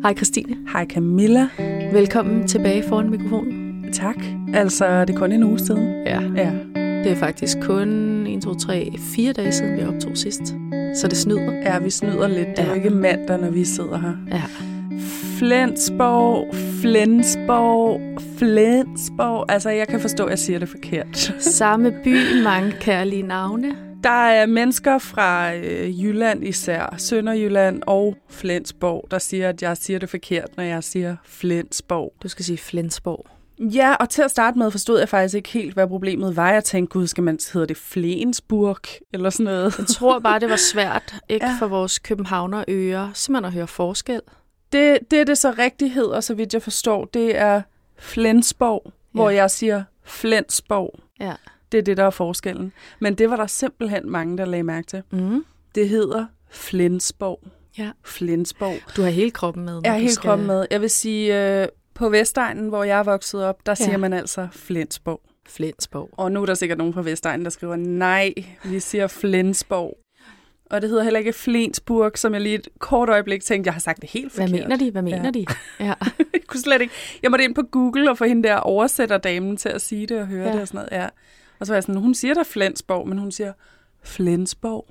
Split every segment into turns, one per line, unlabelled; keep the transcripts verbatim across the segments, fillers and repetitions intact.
Hej Christine.
Hej Camilla.
Velkommen tilbage foran mikrofonen.
Tak. Altså, det er kun en uge siden.
Ja.
ja.
Det er faktisk kun en, to, tre, fire dage siden, vi optog sidst. Så det snyder.
Ja, vi snyder lidt. Det er
ja.
jo ikke mandag, når vi sidder her.
Ja.
Flensborg, Flensborg, Flensborg. Altså, jeg kan forstå, at jeg siger det forkert.
Samme by, mange kærlige navne.
Der er mennesker fra øh, Jylland især, Sønderjylland og Flensborg, der siger, at jeg siger det forkert, når jeg siger Flensborg.
Du skal sige Flensborg.
Ja, og til at starte med forstod jeg faktisk ikke helt, hvad problemet var. Jeg tænkte, gud, skal man hedder det Flensburg eller sådan noget?
Jeg tror bare, det var svært, ikke
ja.
for vores københavnerører, simpelthen at høre forskel.
Det, det er det så rigtigt hedder, så vidt jeg forstår. Det er Flensborg, ja. hvor jeg siger Flensborg.
Ja.
Det er det, der er forskellen. Men det var der simpelthen mange, der lagde mærke til.
Mm.
Det hedder Flensborg.
Ja.
Flensborg.
Du har hele kroppen med.
Jeg har hele
skal...
kroppen med. Jeg vil sige, øh, på Vestegnen, hvor jeg er vokset op, der
ja.
siger man altså Flensborg.
Flensborg.
Og nu er der sikkert nogen på Vestegnen, der skriver, nej, vi siger Flensborg. Og det hedder heller ikke Flensburg, som jeg lige et kort øjeblik tænkte, jeg har sagt det helt forkert.
Hvad mener de? Hvad mener ja. de?
Ja. jeg kunne slet ikke. Jeg måtte ind på Google og få hende der oversætterdamen til at sige det og høre ja. det og sådan noget. Ja. Og så var jeg sådan, hun siger der Flensborg, men hun siger Flensborg.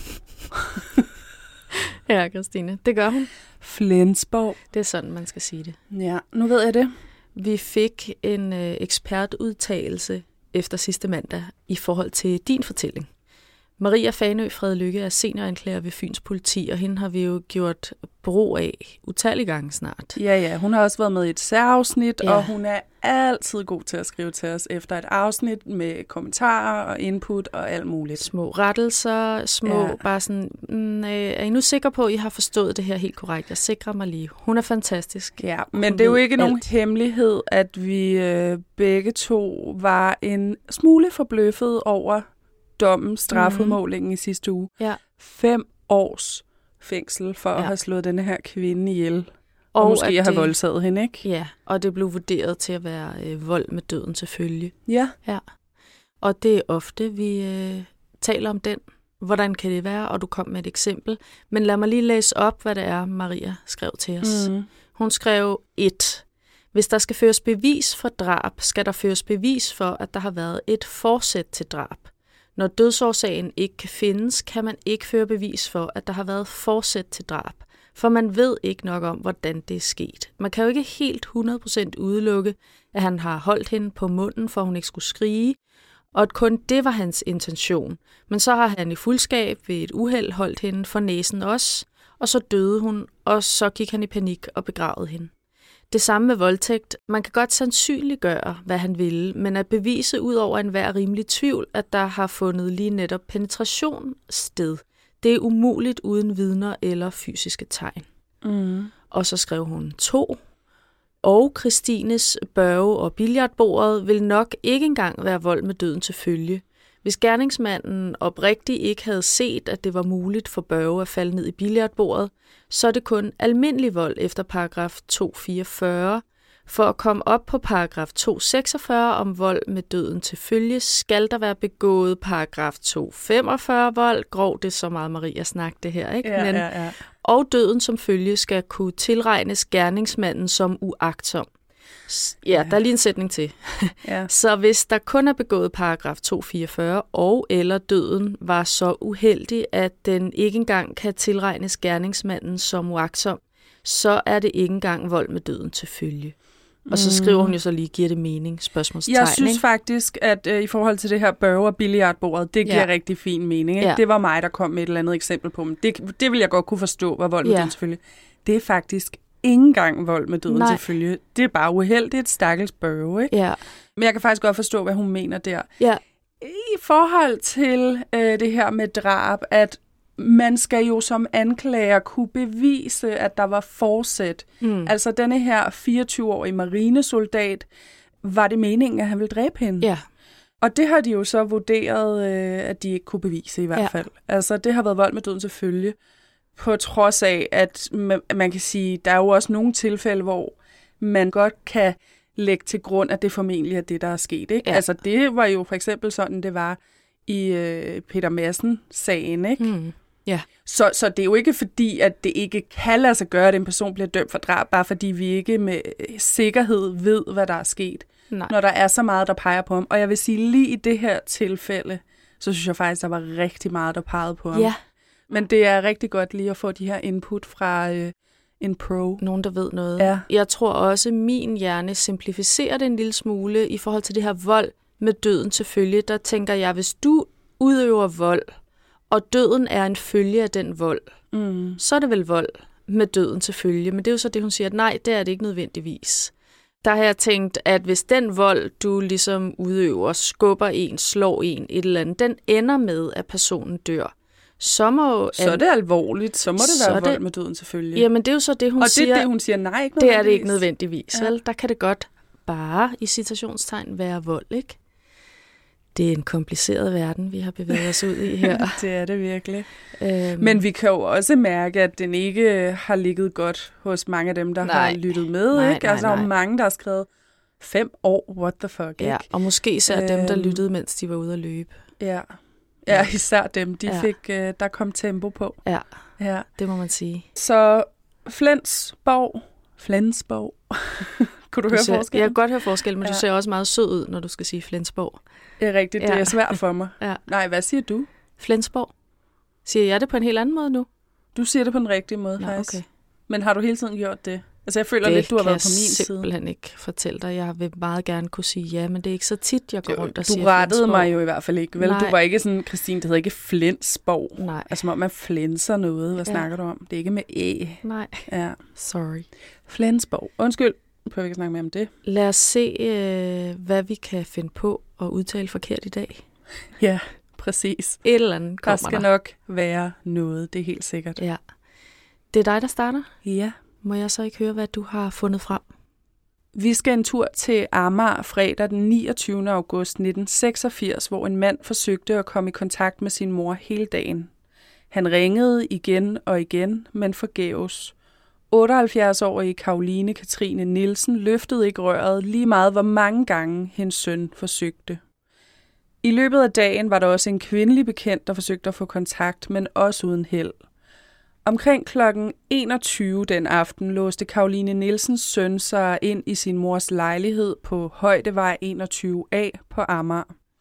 Ja, Christine, det gør hun.
Flensborg.
Det er sådan, man skal sige det.
Ja, nu ved jeg det.
Vi fik en øh, ekspertudtalelse efter sidste mandag i forhold til din fortælling. Maria Fanø Fredelykke er senioranklager ved Fyns Politi, og hende har vi jo gjort brug af utallige gange snart.
Ja, ja. Hun har også været med i et særafsnit,
ja.
og hun er altid god til at skrive til os efter et afsnit med kommentarer og input og alt muligt.
Små rettelser, små ja. bare sådan, mm, er I nu sikre på, at I har forstået det her helt korrekt? Jeg sikrer mig lige. Hun er fantastisk.
Ja, men
hun
det er jo ikke
alt.
nogen hemmelighed, at vi øh, begge to var en smule forbløffet over dommen, strafudmålingen mm. i sidste uge.
Ja.
Fem års fængsel for ja. at have slået denne her kvinde ihjel. Og, og måske at have
det,
voldtaget hende, ikke?
Ja, og det blev vurderet til at være øh, vold med døden til følge.
Ja.
ja. Og det er ofte, vi øh, taler om den. Hvordan kan det være? Og du kom med et eksempel. Men lad mig lige læse op, hvad det er, Maria skrev til os. Mm. Hun skrev et. Hvis der skal føres bevis for drab, skal der føres bevis for, at der har været et forsæt til drab. Når dødsårsagen ikke kan findes, kan man ikke føre bevis for, at der har været forsæt til drab. For man ved ikke nok om, hvordan det er sket. Man kan jo ikke helt hundrede procent udelukke, at han har holdt hende på munden, for hun ikke skulle skrige, og at kun det var hans intention. Men så har han i fuldskab ved et uheld holdt hende for næsen også, og så døde hun, og så gik han i panik og begravede hende. Det samme med voldtægt. Man kan godt sandsynliggøre, hvad han ville, men at bevise ud over enhver rimelig tvivl, at der har fundet lige netop penetration sted, det er umuligt uden vidner eller fysiske tegn.
Mm.
Og så skrev hun to. Og Christines børge- og billiardbordet vil nok ikke engang være vold med døden til følge. Hvis gerningsmanden oprigtigt ikke havde set, at det var muligt for Børge at falde ned i billiardbordet, så er det kun almindelig vold efter paragraf to fireogfyrre. For at komme op på paragraf to seksogfyrre om vold med døden til følge, skal der være begået paragraf to femogfyrre vold. Grov, det er så meget Maria snakke det her, ikke?
Ja,
Men,
ja, ja.
Og døden som følge skal kunne tilregnes gerningsmanden som uagtsom. Ja, der er lige en sætning til.
Ja.
Så hvis der kun er begået paragraf to fireogfyrre og eller døden var så uheldig, at den ikke engang kan tilregnes gerningsmanden som uagtsom, så er det ikke engang vold med døden til følge. Og så skriver hun jo så lige, giver det mening? Spørgsmålstegn.
Jeg synes faktisk, at øh, i forhold til det her børge- og billiardbordet, det giver ja. rigtig fin mening. Ikke?
Ja.
Det var mig, der kom med et eller andet eksempel på, men det, det vil jeg godt kunne forstå, hvad vold med ja. døden til følge. Det er faktisk ikke engang vold med døden til følge. Det er bare uheldigt, stakkels børge, ikke?
Ja.
Men jeg kan faktisk godt forstå, hvad hun mener der.
Ja.
I forhold til øh, det her med drab, at man skal jo som anklager kunne bevise, at der var forsæt. Mm. Altså denne her fireogtyve-årige marinesoldat, var det meningen, at han ville dræbe hende?
Ja.
Og det har de jo så vurderet, øh, at de ikke kunne bevise i hvert ja. fald. Altså det har været vold med døden til følge. På trods af, at man, man kan sige, der er jo også nogle tilfælde, hvor man godt kan lægge til grund, at det formentlig er det, der er sket. Ikke?
Ja.
Altså det var jo for eksempel sådan, det var i øh, Peter Madsen-sagen, ikke? Mm.
Ja.
Så, så det er jo ikke fordi, at det ikke kan lade sig gøre, at en person bliver dømt for drab, bare fordi vi ikke med sikkerhed ved, hvad der er sket.
Nej.
Når der er så meget, der peger på ham. Og jeg vil sige, lige i det her tilfælde, så synes jeg faktisk, der var rigtig meget, der pegede på ham.
Ja.
Men det er rigtig godt lige at få de her input fra øh, en pro.
Nogen, der ved noget.
Ja.
Jeg tror også, at min hjerne simplificerer det en lille smule i forhold til det her vold med døden til følge. Der tænker jeg, hvis du udøver vold, og døden er en følge af den vold, mm. så er det vel vold med døden til følge. Men det er jo så det, hun siger, at nej, det er det ikke nødvendigvis. Der har jeg tænkt, at hvis den vold, du ligesom udøver, skubber en, slår en, et eller andet, den ender med, at personen dør, så må...
Så er det alvorligt, så må det være vold det, med døden selvfølgelig.
Jamen det er jo så det, hun
og
siger.
Og det er det, hun siger, nej, ikke
det er det ikke nødvendigvis. Ja. Vel? Der kan det godt bare, i citationstegn, være vold, ikke? Det er en kompliceret verden, vi har bevæget os ud i her.
Det er det virkelig. Øhm. Men vi kan jo også mærke, at den ikke har ligget godt hos mange af dem, der nej. har lyttet med.
Nej,
ikke? Altså,
nej,
der er mange, der har skrevet fem år, what the fuck, ikke?
Ja, og måske især øhm. dem, der lyttede, mens de var ude at løbe.
Ja, ja især dem. De ja. fik, uh, der kom tempo på.
Ja,
ja,
det må man sige.
Så Flensborg, Flensborg... Kunne du, du høre
ser,
forskellen?
Jeg kan godt høre forskel, men
ja.
du ser også meget sød ud, når du skal sige Flensborg.
Det er rigtigt, det ja. er svært for mig.
ja.
Nej, hvad siger du?
Flensborg. Siger jeg det på en helt anden måde nu?
Du siger det på den rigtige måde, Nå, faktisk. Okay. Men har du hele tiden gjort det? Altså, jeg føler
det
lidt, du har været på min side.
Det kan jeg simpelthen ikke fortælle dig. Jeg vil meget gerne kunne sige ja, men det er ikke så tit, jeg går
du,
rundt og
du
siger
Du rettede
Flensborg.
mig jo i hvert fald ikke, vel? Nej. Du var ikke sådan, Christine, det hedder ikke Flensborg.
Nej.
Altså, som om man flænser noget. Hvad ja. snakker du om? Det er ikke med æ.
Nej.
Ja.
Sorry.
Flensborg. Undskyld. Prøver vi ikke snakke mere om det?
Lad os se, øh, hvad vi kan finde på at udtale forkert i dag.
Ja, præcis.
Et eller andet kommer
der. skal der. nok være noget, det er helt sikkert.
Ja. Det er dig, der starter?
Ja.
Må jeg så ikke høre, hvad du har fundet frem?
Vi skal en tur til Amager fredag den niogtyvende august nitten seksogfirs, hvor en mand forsøgte at komme i kontakt med sin mor hele dagen. Han ringede igen og igen, men forgæves. otteoghalvfjerds-årige Caroline Katrine Nielsen løftede ikke røret lige meget, hvor mange gange hendes søn forsøgte. I løbet af dagen var der også en kvindelig bekendt, der forsøgte at få kontakt, men også uden held. Omkring klokken enogtyve den aften låste Caroline Nielsens søn sig ind i sin mors lejlighed på Højdevej enogtyve A på Amager.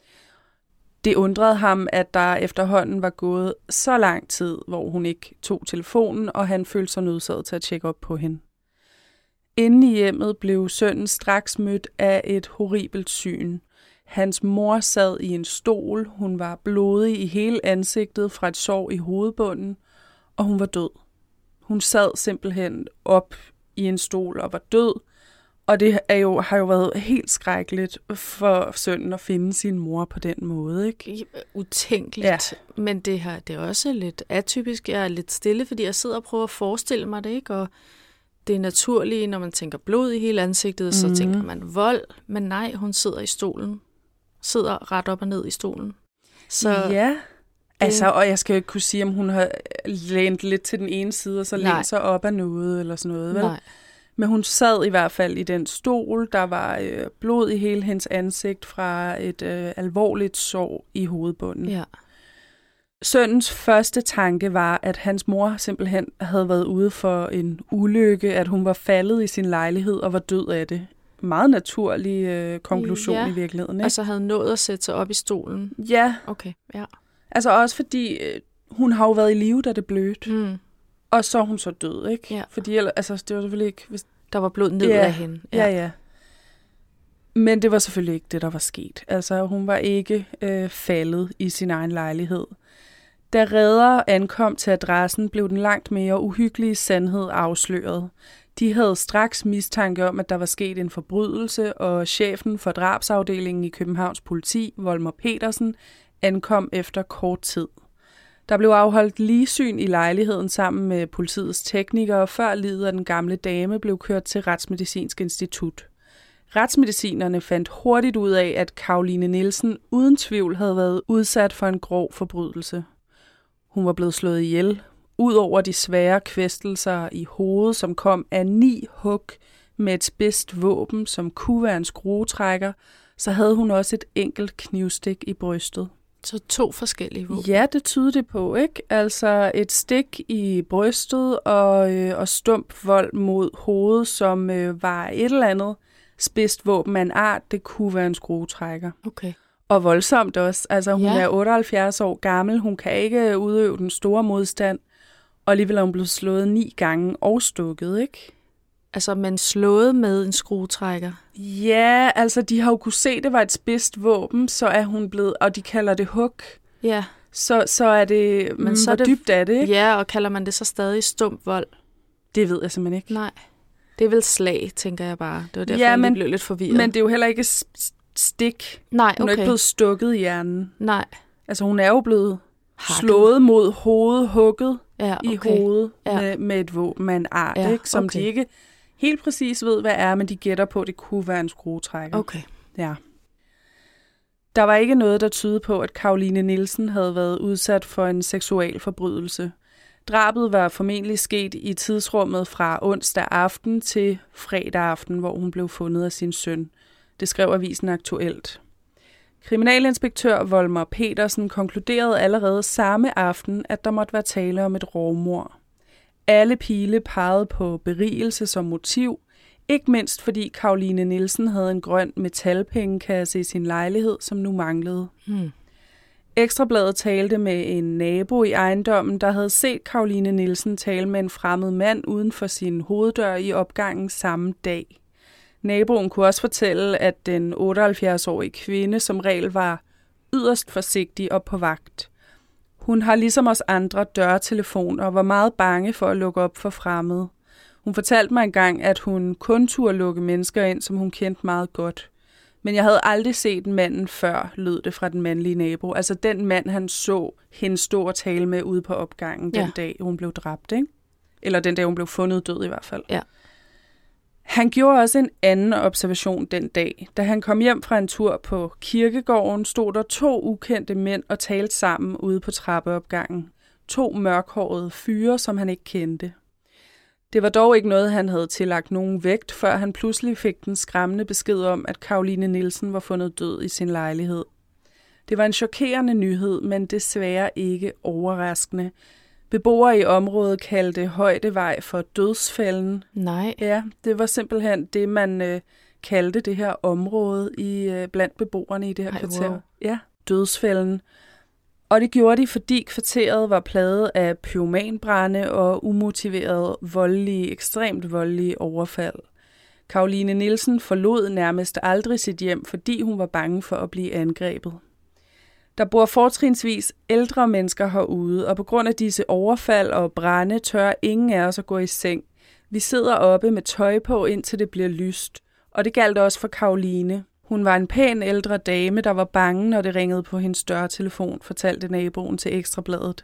Det undrede ham, at der efterhånden var gået så lang tid, hvor hun ikke tog telefonen, og han følte sig nødsaget til at tjekke op på hende. Inde i hjemmet blev sønnen straks mødt af et horribelt syn. Hans mor sad i en stol, hun var blodig i hele ansigtet fra et sår i hovedbunden, og hun var død. Hun sad simpelthen op i en stol og var død, og det er jo, har jo været helt skrækkeligt for sønnen at finde sin mor på den måde, ikke?
Utænkeligt, ja. Men det her det er også lidt atypisk. Jeg er lidt stille, fordi jeg sidder og prøver at forestille mig det, ikke? Og det er naturligt, når man tænker blod i hele ansigtet, så mm-hmm. tænker man vold, men nej, hun sidder i stolen. Sidder ret op og ned i stolen. Så
ja, altså, og jeg skal jo ikke kunne sige, om hun har lænt lidt til den ene side, og så lænt sig op af noget, eller sådan noget, vel?
Nej.
Men hun sad i hvert fald i den stol, der var øh, blod i hele hendes ansigt fra et øh, alvorligt sår i hovedbunden.
Ja.
Sønnens første tanke var, at hans mor simpelthen havde været ude for en ulykke, at hun var faldet i sin lejlighed og var død af det. Meget naturlig øh, konklusion ja. i virkeligheden, ikke?
Altså havde nået at sætte sig op i stolen?
Ja.
Okay, ja.
Altså også fordi, øh, hun har jo været i live, da det blødte.
Mm.
Og så er hun så død, ikke?
Ja.
Fordi altså, det var selvfølgelig ikke... Hvis...
Der var blod ned
ja.
af hende.
Ja. ja, ja. Men det var selvfølgelig ikke det, der var sket. Altså, hun var ikke øh, faldet i sin egen lejlighed. Da redder ankom til adressen, blev den langt mere uhyggelige sandhed afsløret. De havde straks mistanke om, at der var sket en forbrydelse, og chefen for drabsafdelingen i Københavns politi, Volmer Petersen, ankom efter kort tid. Der blev afholdt ligsyn i lejligheden sammen med politiets teknikere, før liget af den gamle dame blev kørt til Retsmedicinsk Institut. Retsmedicinerne fandt hurtigt ud af, at Caroline Nielsen uden tvivl havde været udsat for en grov forbrydelse. Hun var blevet slået ihjel, ud over de svære kvæstelser i hovedet, som kom af ni hug med et spidst våben, som kunne være en skruetrækker, så havde hun også et enkelt knivstik i brystet.
Så to forskellige våben?
Ja, det tyder det på, ikke? Altså et stik i brystet og, øh, og stump vold mod hovedet, som øh, var et eller andet spidst våben af en art. Det kunne være en skruetrækker.
Okay.
Og voldsomt også. Altså hun
ja.
er otteoghalvfjerds år gammel. Hun kan ikke udøve den store modstand. Og alligevel er hun blevet slået ni gange og stukket, ikke?
Altså, man slået med en skruetrækker?
Ja, altså de har jo kunne se, at det var et spidst våben, så er hun blevet, og de kalder det hug.
Ja.
Så, så er det, men så hvor er det, dybt er det, ikke?
Ja, og kalder man det så stadig stump vold?
Det ved jeg simpelthen ikke.
Nej, det er vel slag, tænker jeg bare. Det var derfor,
ja,
jeg
men,
blev lidt forvirret.
Men det er jo heller ikke stik.
Nej, okay.
Hun er ikke blevet stukket i hjernen.
Nej.
Altså hun er jo blevet
Hakket.
Slået mod hovedet, hugget
ja, okay.
i hovedet
ja.
med, med et våben af en art,
ja,
ikke? Som
okay.
de ikke helt præcis ved, hvad er, men de gætter på, at det kunne være en skruetrækker.
Okay.
Ja. Der var ikke noget, der tydede på, at Caroline Nielsen havde været udsat for en seksuel forbrydelse. Drabet var formentlig sket i tidsrummet fra onsdag aften til fredag aften, hvor hun blev fundet af sin søn. Det skrev avisen Aktuelt. Kriminalinspektør Volmer Petersen konkluderede allerede samme aften, at der måtte være tale om et rovmord. Alle pile pegede på berigelse som motiv, ikke mindst fordi Caroline Nielsen havde en grøn metalpengekasse i sin lejlighed, som nu manglede.
Hmm.
Ekstrabladet talte med en nabo i ejendommen, der havde set Caroline Nielsen tale med en fremmed mand uden for sin hoveddør i opgangen samme dag. Naboen kunne også fortælle, at den otteoghalvfjerds-årige kvinde som regel var yderst forsigtig og på vagt. Hun har ligesom os andre dørtelefon og var meget bange for at lukke op for fremmede. Hun fortalte mig engang, at hun kun turde lukke mennesker ind, som hun kendte meget godt. Men jeg havde aldrig set manden før, lød det fra den mandlige nabo. Altså den mand, han så hende stå og tale med ude på opgangen den ja. dag, hun blev dræbt, ikke? Eller den dag, hun blev fundet død i hvert fald.
Ja.
Han gjorde også en anden observation den dag. Da han kom hjem fra en tur på kirkegården, stod der to ukendte mænd og talte sammen ude på trappeopgangen. To mørkhårede fyre, som han ikke kendte. Det var dog ikke noget, han havde tillagt nogen vægt, før han pludselig fik den skræmmende besked om, at Caroline Nielsen var fundet død i sin lejlighed. Det var en chokerende nyhed, men desværre ikke overraskende. Beboere i området kaldte Højdevej for dødsfælden.
Nej.
Ja, det var simpelthen det, man øh, kaldte det her område i øh, blandt beboerne i det her
Ej,
kvarter.
wow.
Ja, dødsfælden. Og det gjorde de, fordi kvarteret var plaget af pyromanbrande og umotiveret voldelige, ekstremt voldelige overfald. Caroline Nielsen forlod nærmest aldrig sit hjem, fordi hun var bange for at blive angrebet. Der bor fortrinsvis ældre mennesker herude, og på grund af disse overfald og brande tør ingen af os at gå i seng. Vi sidder oppe med tøj på, indtil det bliver lyst. Og det galt også for Caroline. Hun var en pæn ældre dame, der var bange, når det ringede på hendes dørtelefon, fortalte naboen til Ekstrabladet.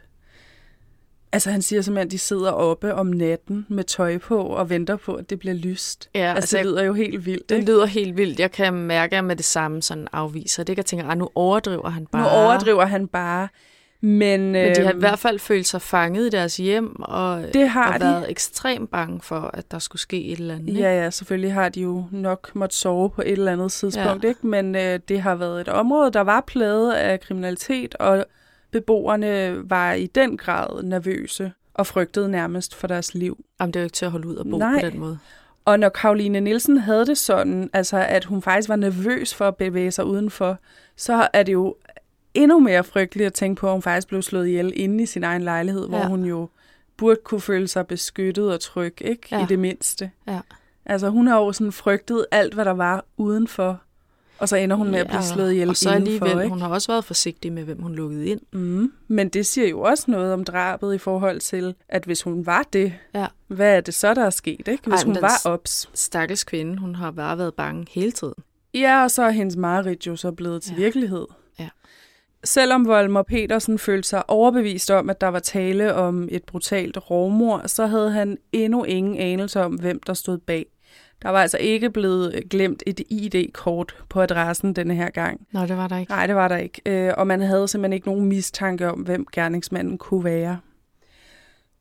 Altså han siger simpelthen, at de sidder oppe om natten med tøj på og venter på, at det bliver lyst.
Ja,
altså,
altså
det lyder jo helt vildt.
Det
ikke?
lyder helt vildt. Jeg kan mærke, at med det samme sådan afviser. Det kan jeg tænke, at nu overdriver han bare.
Nu overdriver han bare. Men,
Men de har
øh,
i hvert fald følt sig fanget i deres hjem, og,
det har
og
de.
været ekstremt bange for, at der skulle ske et eller andet. Ikke?
Ja, ja, selvfølgelig har de jo nok måttet sove på et eller andet tidspunkt, ja. ikke? Men øh, det har været et område, der var plaget af kriminalitet, og beboerne var i den grad nervøse og frygtede nærmest for deres liv.
Jamen, det er jo ikke til at holde ud og bo
Nej.
på den måde.
Og når Caroline Nielsen havde det sådan, altså at hun faktisk var nervøs for at bevæge sig udenfor, så er det jo endnu mere frygteligt at tænke på, at hun faktisk blev slået ihjel inde i sin egen lejlighed, ja. hvor hun jo burde kunne føle sig beskyttet og tryg, ikke? Ja. I det mindste.
Ja.
Altså hun har jo sådan frygtet alt, hvad der var udenfor, og så ender hun med ja, at blive slået ihjel
og så alligevel,
indenfor, ikke?
Hun har også været forsigtig med, hvem hun lukkede ind.
Mm. Men det siger jo også noget om drabet i forhold til, at hvis hun var det,
ja.
hvad er det så, der er sket, ikke? Hvis Ej, hun var ops.
Stakkels kvinde, hun har bare været bange hele tiden.
Ja, og så er hendes mareridt jo så blevet til ja. virkelighed.
Ja.
Selvom Volmer Petersen følte sig overbevist om, at der var tale om et brutalt rovmord, så havde han endnu ingen anelse om, hvem der stod bag. Der var altså ikke blevet glemt et I D-kort på adressen denne her gang.
Nå, det var der ikke.
Nej, det var der ikke. Og man havde simpelthen ikke nogen mistanke om, hvem gerningsmanden kunne være.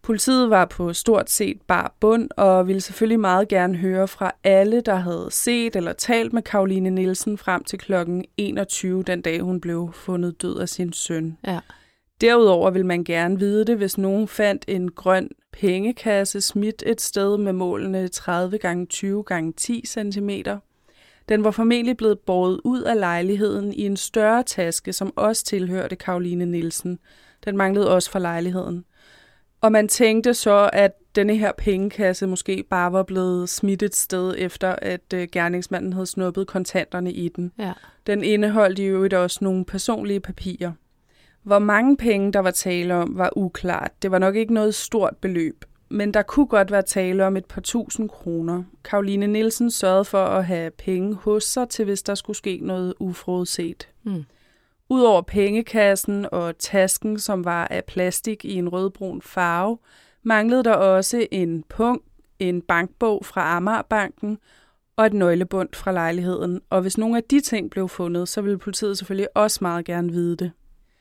Politiet var på stort set bar bund og ville selvfølgelig meget gerne høre fra alle, der havde set eller talt med Caroline Nielsen frem til klokken enogtyve, den dag hun blev fundet død af sin søn.
Ja.
Derudover ville man gerne vide det, hvis nogen fandt en grøn pengekasse smidt et sted med målene tredive gange tyve gange ti centimeter. Den var formentlig blevet båret ud af lejligheden i en større taske, som også tilhørte Caroline Nielsen. Den manglede også fra lejligheden. Og man tænkte så, at denne her pengekasse måske bare var blevet smidt et sted, efter at øh, gerningsmanden havde snuppet kontanterne i den.
Ja.
Den indeholdt i øvrigt også nogle personlige papirer. Hvor mange penge, der var tale om, var uklart. Det var nok ikke noget stort beløb, men der kunne godt være tale om et par tusind kroner. Caroline Nielsen sørgede for at have penge hos sig, til hvis der skulle ske noget uforudset. Mm. Udover pengekassen og tasken, som var af plastik i en rødbrun farve, manglede der også en punkt, en bankbog fra Amagerbanken og et nøglebund fra lejligheden. Og hvis nogle af de ting blev fundet, så ville politiet selvfølgelig også meget gerne vide det.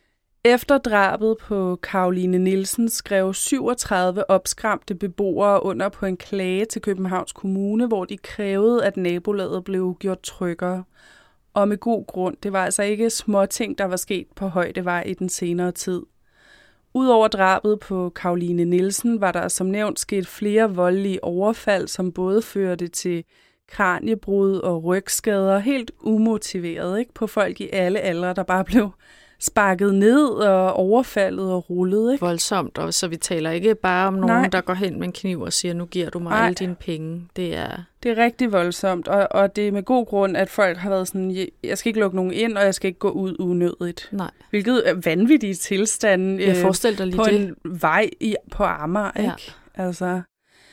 Efter drabet på Caroline Nielsen skrev syvogtredive opskræmte beboere under på en klage til Københavns Kommune, hvor de krævede, at nabolaget blev gjort tryggere. Og med god grund, det var altså ikke små ting, der var sket på Højdevej i den senere tid. Udover drabet på Caroline Nielsen var der som nævnt sket flere voldelige overfald, som både førte til kraniebrud og rygskader, helt umotiveret, ikke? På folk i alle aldre, der bare blev sparket ned og overfaldet og rullet. Ikke?
Voldsomt, og så vi taler ikke bare om nogen,
Nej.
der går hen med en kniv og siger, nu giver du mig
Nej.
alle dine penge. Det er...
Det er rigtig voldsomt, og, og det er med god grund, at folk har været sådan, jeg skal ikke lukke nogen ind, og jeg skal ikke gå ud unødigt.
Nej.
Hvilket er vanvittige tilstande
jeg forestiller dig lige
på
det.
en vej i, på Amager.
Ja.
Ikke? Altså...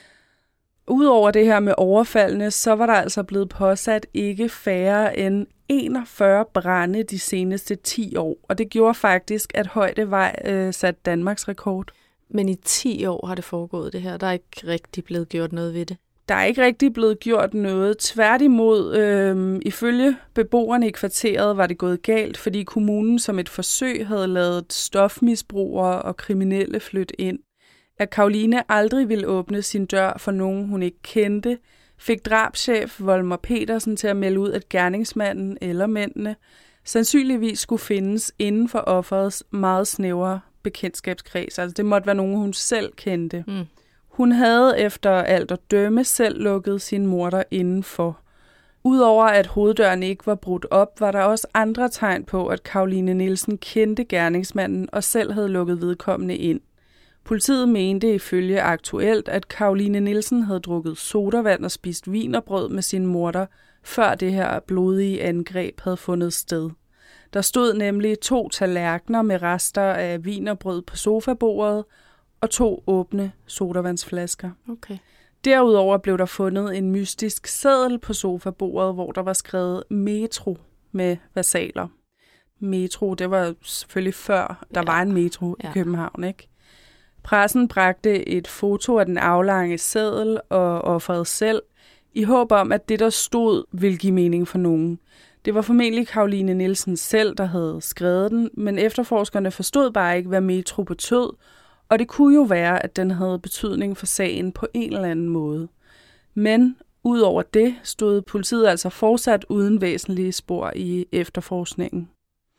Udover det her med overfaldene, så var der altså blevet påsat ikke færre end enogfyrre brande de seneste ti år. Og det gjorde faktisk, at Højdevej øh, satte Danmarks rekord.
Men i ti år har det foregået det her. Der er ikke rigtig blevet gjort noget ved det.
Der er ikke rigtig blevet gjort noget. Tværtimod, øh, ifølge beboerne i kvarteret var det gået galt, fordi kommunen som et forsøg havde lavet stofmisbrugere og kriminelle flytte ind. At Caroline aldrig ville åbne sin dør for nogen, hun ikke kendte, fik drabschef Volmer Petersen til at melde ud, at gerningsmanden eller mændene sandsynligvis skulle findes inden for offerets meget snævre bekendtskabskreds. Altså det måtte være nogen, hun selv kendte. Mm. Hun havde efter alt at dømme selv lukket sin morder indenfor. Udover at hoveddøren ikke var brudt op, var der også andre tegn på, at Caroline Nielsen kendte gerningsmanden og selv havde lukket vedkommende ind. Politiet mente ifølge Aktuelt, at Caroline Nielsen havde drukket sodavand og spist wienerbrød med sin morder, før det her blodige angreb havde fundet sted. Der stod nemlig to tallerkener med rester af wienerbrød på sofabordet og to åbne sodavandsflasker.
Okay.
Derudover blev der fundet en mystisk seddel på sofabordet, hvor der var skrevet metro med versaler. Metro, det var selvfølgelig før, der ja. var en metro i ja. København, ikke? Pressen bragte et foto af den aflange seddel og offeret selv, i håb om, at det, der stod, ville give mening for nogen. Det var formentlig Caroline Nielsen selv, der havde skrevet den, men efterforskerne forstod bare ikke, hvad metro betød, og det kunne jo være, at den havde betydning for sagen på en eller anden måde. Men udover det stod politiet altså fortsat uden væsentlige spor i efterforskningen.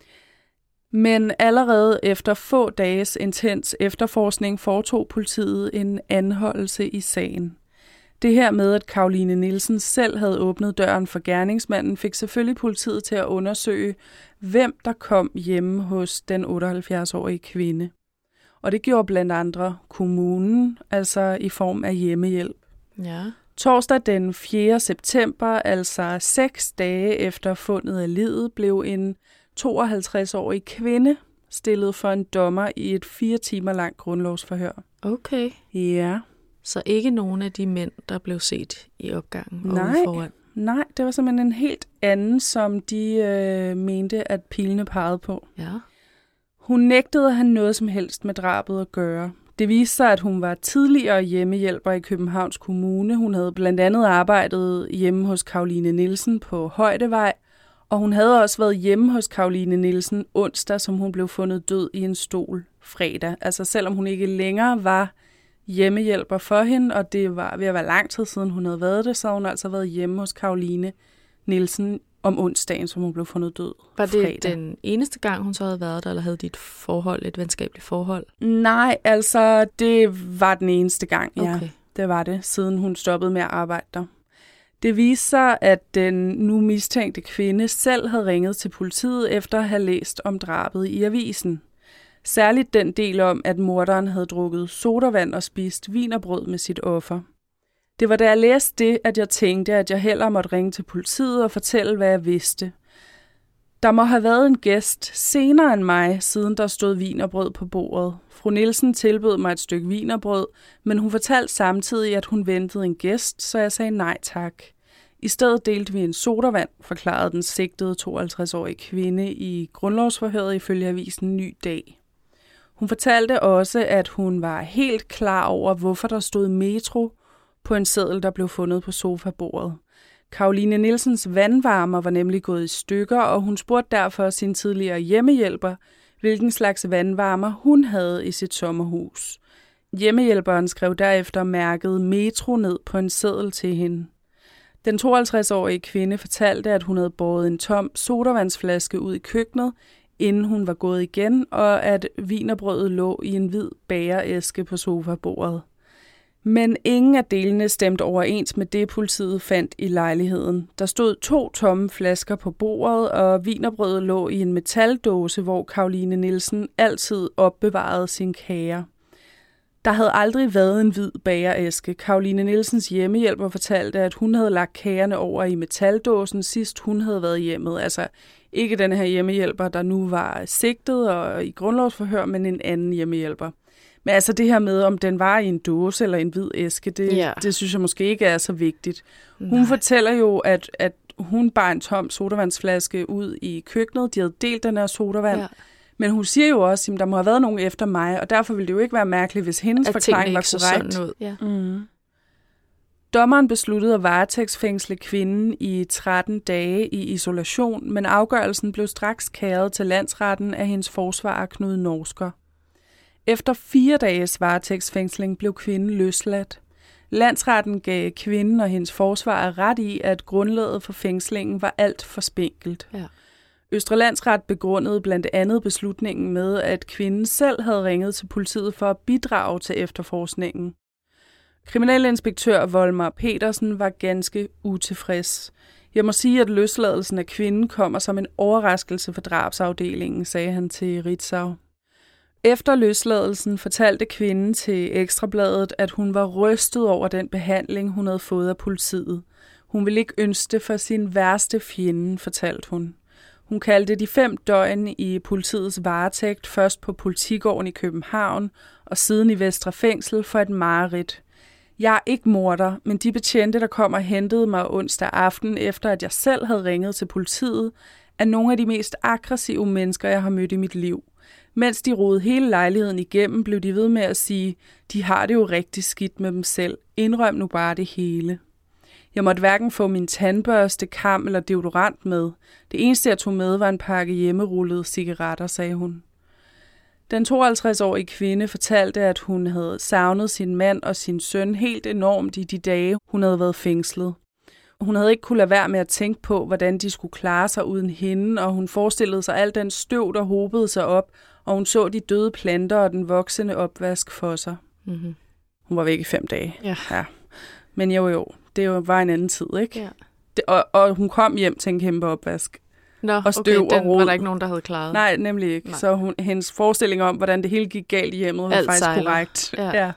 Men allerede efter få dages intens efterforskning foretog politiet en anholdelse i sagen. Det her med, at Caroline Nielsen selv havde åbnet døren for gerningsmanden, fik selvfølgelig politiet til at undersøge, hvem der kom hjemme hos den otteoghalvfjerds-årige kvinde. Og det gjorde blandt andre kommunen, altså i form af hjemmehjælp.
Ja.
Torsdag den fjerde september, altså seks dage efter fundet af liget, blev en tooghalvtreds-årig kvinde stillet for en dommer i et fire timer langt grundlovsforhør.
Okay.
Ja.
Så ikke nogen af de mænd, der blev set i opgangen
nej,
foran?
Nej, det var simpelthen en helt anden, som de øh, mente, at pilene pegede på.
Ja.
Hun nægtede at have noget som helst med drabet at gøre. Det viste sig, at hun var tidligere hjemmehjælper i Københavns Kommune. Hun havde blandt andet arbejdet hjemme hos Caroline Nielsen på Højdevej, og hun havde også været hjemme hos Caroline Nielsen onsdag, som hun blev fundet død i en stol fredag. Altså selvom hun ikke længere var hjemmehjælper for hende, og det var ved at være lang tid siden, hun havde været det, så hun altså været hjemme hos Caroline Nielsen om onsdagen, som hun blev fundet død.
Var det fredag. Den eneste gang, hun så havde været der, eller havde dit forhold, et venskabeligt forhold?
Nej, altså det var den eneste gang, ja.
Okay.
Det var det, siden hun stoppede med at arbejde der. Det viste sig, at den nu mistænkte kvinde selv havde ringet til politiet efter at have læst om drabet i avisen. Særligt den del om, at morderen havde drukket sodavand og spist wienerbrød med sit offer. Det var da jeg læste det, at jeg tænkte, at jeg hellere måtte ringe til politiet og fortælle, hvad jeg vidste. Der må have været en gæst senere end mig, siden der stod wienerbrød på bordet. Fru Nielsen tilbød mig et stykke wienerbrød, men hun fortalte samtidig, at hun ventede en gæst, så jeg sagde nej tak. I stedet delte vi en sodavand, forklarede den sigtede tooghalvtreds-årige kvinde i grundlovsforhøret ifølge avisen Ny Dag. Hun fortalte også, at hun var helt klar over, hvorfor der stod metro på en seddel, der blev fundet på sofabordet. Caroline Nielsens vandvarmer var nemlig gået i stykker, og hun spurgte derfor sin tidligere hjemmehjælper, hvilken slags vandvarmer hun havde i sit sommerhus. Hjemmehjælperen skrev derefter mærket metro ned på en seddel til hende. Den tooghalvtreds-årige kvinde fortalte, at hun havde båret en tom sodavandsflaske ud i køkkenet, inden hun var gået igen, og at wienerbrødet lå i en hvid bageræske på sofabordet. Men ingen af delene stemte overens med det, politiet fandt i lejligheden. Der stod to tomme flasker på bordet, og wienerbrødet lå i en metaldåse, hvor Caroline Nielsen altid opbevarede sine kager. Der havde aldrig været en hvid bageræske. Caroline Nielsens hjemmehjælper fortalte, at hun havde lagt kagerne over i metaldåsen, sidst hun havde været hjemmet. Altså ikke den her hjemmehjælper, der nu var sigtet og i grundlovsforhør, men en anden hjemmehjælper. Men altså det her med, om den var i en dåse eller en hvid æske, det, ja. det synes jeg måske ikke er så vigtigt. Nej. Hun fortæller jo, at, at hun bar en tom sodavandsflaske ud i køkkenet. De havde delt den her sodavand. Ja. Men hun siger jo også, at der må have været nogen efter mig, og derfor ville det jo ikke være mærkeligt, hvis hendes at forklaring var korrekt.
Sådan ud. Ja.
Mm. Dommeren besluttede at varetægtsfængsle kvinden i tretten dage i isolation, men afgørelsen blev straks kæret til landsretten af hendes forsvarer Knud Norsker. Efter fire dages varetægtsfængsling blev kvinden løsladt. Landsretten gav kvinden og hendes forsvarer ret i, at grundlaget for fængslingen var alt for spinkelt. Ja. Østre Landsret begrundede blandt andet beslutningen med, at kvinden selv havde ringet til politiet for at bidrage til efterforskningen. Kriminalinspektør Volmar Petersen var ganske utilfreds. Jeg må sige, at løsladelsen af kvinden kommer som en overraskelse for drabsafdelingen, sagde han til Ritzau. Efter løsladelsen fortalte kvinden til Ekstrabladet, at hun var rystet over den behandling, hun havde fået af politiet. Hun ville ikke ønske det for sin værste fjende, fortalte hun. Hun kaldte de fem døgn i politiets varetægt, først på Politigården i København og siden i Vestre Fængsel, for et mareridt. Jeg er ikke morder, men de betjente, der kom og hentede mig onsdag aften, efter at jeg selv havde ringet til politiet, er nogle af de mest aggressive mennesker, jeg har mødt i mit liv. Mens de rodede hele lejligheden igennem, blev de ved med at sige, de har det jo rigtig skidt med dem selv. Indrøm nu bare det hele. Jeg måtte hverken få min tandbørste, kam eller deodorant med. Det eneste, jeg tog med, var en pakke hjemmerullede cigaretter, sagde hun. Den tooghalvtreds-årige kvinde fortalte, at hun havde savnet sin mand og sin søn helt enormt i de dage, hun havde været fængslet. Hun havde ikke kunne lade være med at tænke på, hvordan de skulle klare sig uden hende, og hun forestillede sig al den støv, der hobede sig op, og hun så de døde planter og den voksende opvask for sig. Mm-hmm. Hun var væk i fem dage. Ja. Ja. Men jo jo, det var en anden tid, ikke? Ja. Det, og, og hun kom hjem til en kæmpe opvask.
Nå, og støv okay, den og var der ikke nogen, der havde klaret.
Nej, nemlig ikke. Nej. Så hun, hendes forestilling om, hvordan det hele gik galt i hjemmet, var faktisk sejler. Korrekt. Ja. Ja.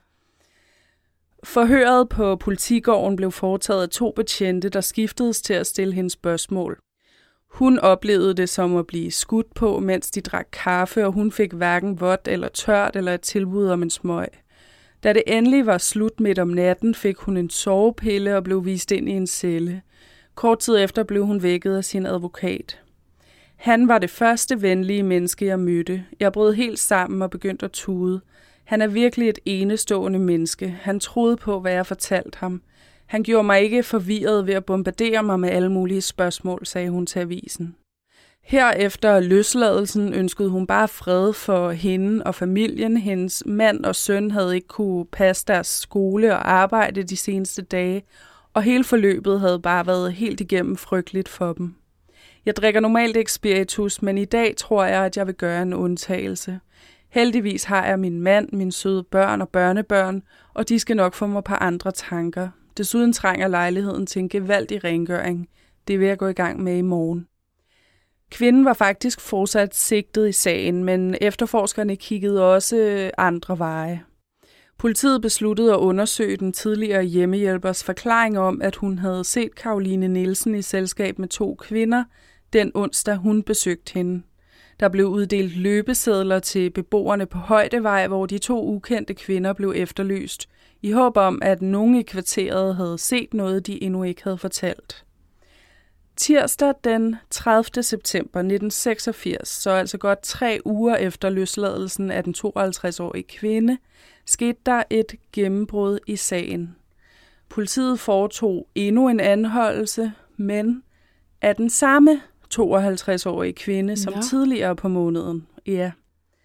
Forhøret på Politigården blev foretaget af to betjente, der skiftedes til at stille hendes spørgsmål. Hun oplevede det som at blive skudt på, mens de drak kaffe, og hun fik hverken vådt eller tørt eller et tilbud om en smøg. Da det endelig var slut midt om natten, fik hun en sovepille og blev vist ind i en celle. Kort tid efter blev hun vækket af sin advokat. Han var det første venlige menneske, jeg mødte. Jeg brød helt sammen og begyndte at tude. Han er virkelig et enestående menneske. Han troede på, hvad jeg fortalte ham. Han gjorde mig ikke forvirret ved at bombardere mig med alle mulige spørgsmål, sagde hun til avisen. Her efter løsladelsen ønskede hun bare fred for hende og familien. Hendes mand og søn havde ikke kunne passe deres skole og arbejde de seneste dage, og hele forløbet havde bare været helt igennem frygteligt for dem. Jeg drikker normalt ikke spiritus, men i dag tror jeg, at jeg vil gøre en undtagelse. Heldigvis har jeg min mand, mine søde børn og børnebørn, og de skal nok få mig på andre tanker. Desuden trænger lejligheden til en gevaldig rengøring. Det vil jeg gå i gang med i morgen. Kvinden var faktisk fortsat sigtet i sagen, men efterforskerne kiggede også andre veje. Politiet besluttede at undersøge den tidligere hjemmehjælpers forklaring om, at hun havde set Caroline Nielsen i selskab med to kvinder den onsdag, hun besøgte hende. Der blev uddelt løbesedler til beboerne på Højdevej, hvor de to ukendte kvinder blev efterlyst, i håb om, at nogen i kvarteret havde set noget, de endnu ikke havde fortalt. Tirsdag den tredivte september nitten seksogfirs, så altså godt tre uger efter løsladelsen af den tooghalvtreds-årige kvinde, skete der et gennembrud i sagen. Politiet foretog endnu en anholdelse, men af den samme tooghalvtreds-årige kvinde som ja. tidligere på måneden. Ja.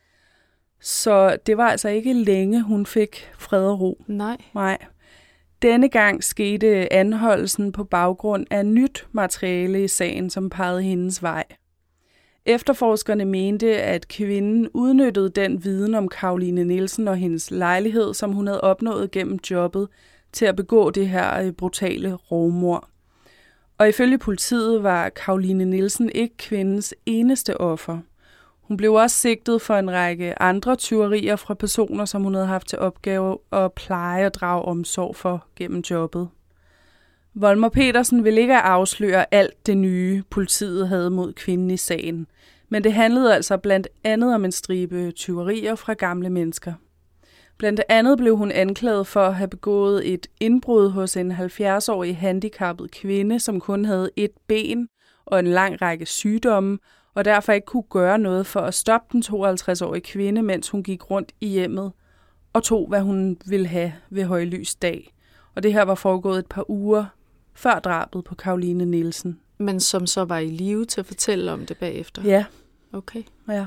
Så det var altså ikke længe, hun fik fred og ro.
Nej.
Nej. Denne gang skete anholdelsen på baggrund af nyt materiale i sagen, som pegede hendes vej. Efterforskerne mente, at kvinden udnyttede den viden om Caroline Nielsen og hendes lejlighed, som hun havde opnået gennem jobbet, til at begå det her brutale rovmord. Og ifølge politiet var Caroline Nielsen ikke kvindens eneste offer. Hun blev også sigtet for en række andre tyverier fra personer, som hun havde haft til opgave at pleje og drage omsorg for gennem jobbet. Volmer Petersen ville ikke afsløre alt det nye, politiet havde mod kvinden i sagen, men det handlede altså blandt andet om en stribe tyverier fra gamle mennesker. Blandt andet blev hun anklaget for at have begået et indbrud hos en halvfjerds-årig handicappet kvinde, som kun havde et ben og en lang række sygdomme, og derfor ikke kunne gøre noget for at stoppe den tooghalvtreds-årige kvinde, mens hun gik rundt i hjemmet og tog, hvad hun ville have ved højlys dag. Og det her var foregået et par uger før drabet på Caroline Nielsen.
Men som så var i live til at fortælle om det bagefter?
Ja.
Okay.
Ja.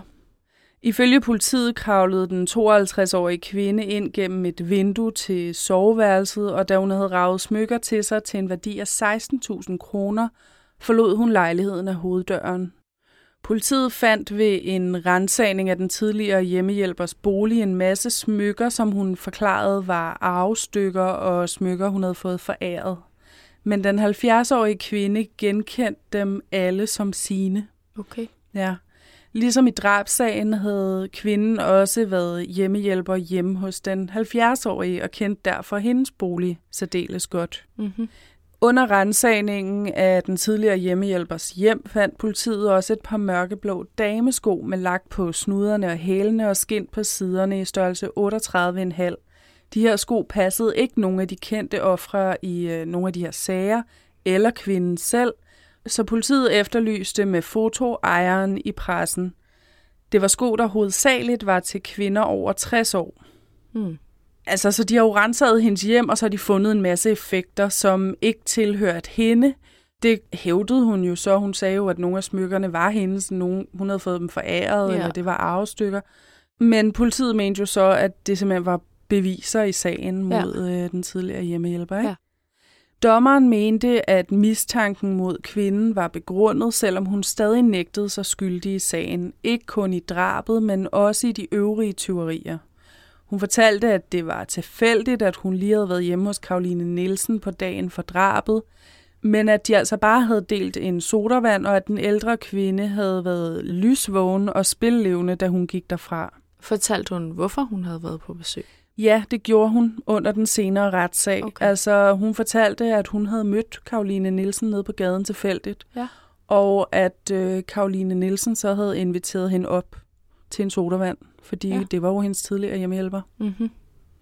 Ifølge politiet kravlede den tooghalvtreds-årige kvinde ind gennem et vindue til soveværelset, og da hun havde raget smykker til sig til en værdi af seksten tusind kroner, forlod hun lejligheden af hoveddøren. Politiet fandt ved en ransagning af den tidligere hjemmehjælpers bolig en masse smykker, som hun forklarede var arvestykker og smykker, hun havde fået foræret. Men den halvfjerds-årige kvinde genkendte dem alle som sine.
Okay.
Ja. Ligesom i drabssagen havde kvinden også været hjemmehjælper hjemme hos den halvfjerds-årige og kendte derfor hendes bolig særdeles godt.
Mm-hmm.
Under ransagningen af den tidligere hjemmehjælpers hjem fandt politiet også et par mørkeblå damesko med lak på snuderne og hælene og skind på siderne i størrelse otteogtredive komma fem. De her sko passede ikke nogen af de kendte ofre i øh, nogle af de her sager, eller kvinden selv, så politiet efterlyste med foto ejeren i pressen. Det var sko, der hovedsageligt var til kvinder over tres år.
Mm.
Altså, så de har jo renset hendes hjem, og så har de fundet en masse effekter, som ikke tilhørte hende. Det hævdede hun jo så. Hun sagde jo, at nogle af smykkerne var hendes. Nogle, hun havde fået dem foræret, ja. Eller det var arvestykker. Men politiet mente jo så, at det simpelthen var beviser i sagen mod ja. øh, den tidligere hjemmehjælper. Ikke?
Ja.
Dommeren mente, at mistanken mod kvinden var begrundet, selvom hun stadig nægtede sig skyldig i sagen. Ikke kun i drabet, men også i de øvrige tyverier. Hun fortalte, at det var tilfældigt, at hun lige havde været hjemme hos Caroline Nielsen på dagen for drabet, men at de altså bare havde delt en sodavand, og at den ældre kvinde havde været lysvågen og spillevende, da hun gik derfra.
Fortalte hun, hvorfor hun havde været på besøg?
Ja, det gjorde hun under den senere retssag.
Okay.
Altså, hun fortalte, at hun havde mødt Caroline Nielsen nede på gaden tilfældigt,
ja.
Og at øh, Caroline Nielsen så havde inviteret hende op til en sodavand, fordi ja. Det var jo hendes tidligere hjemmehjælper.
Mm-hmm.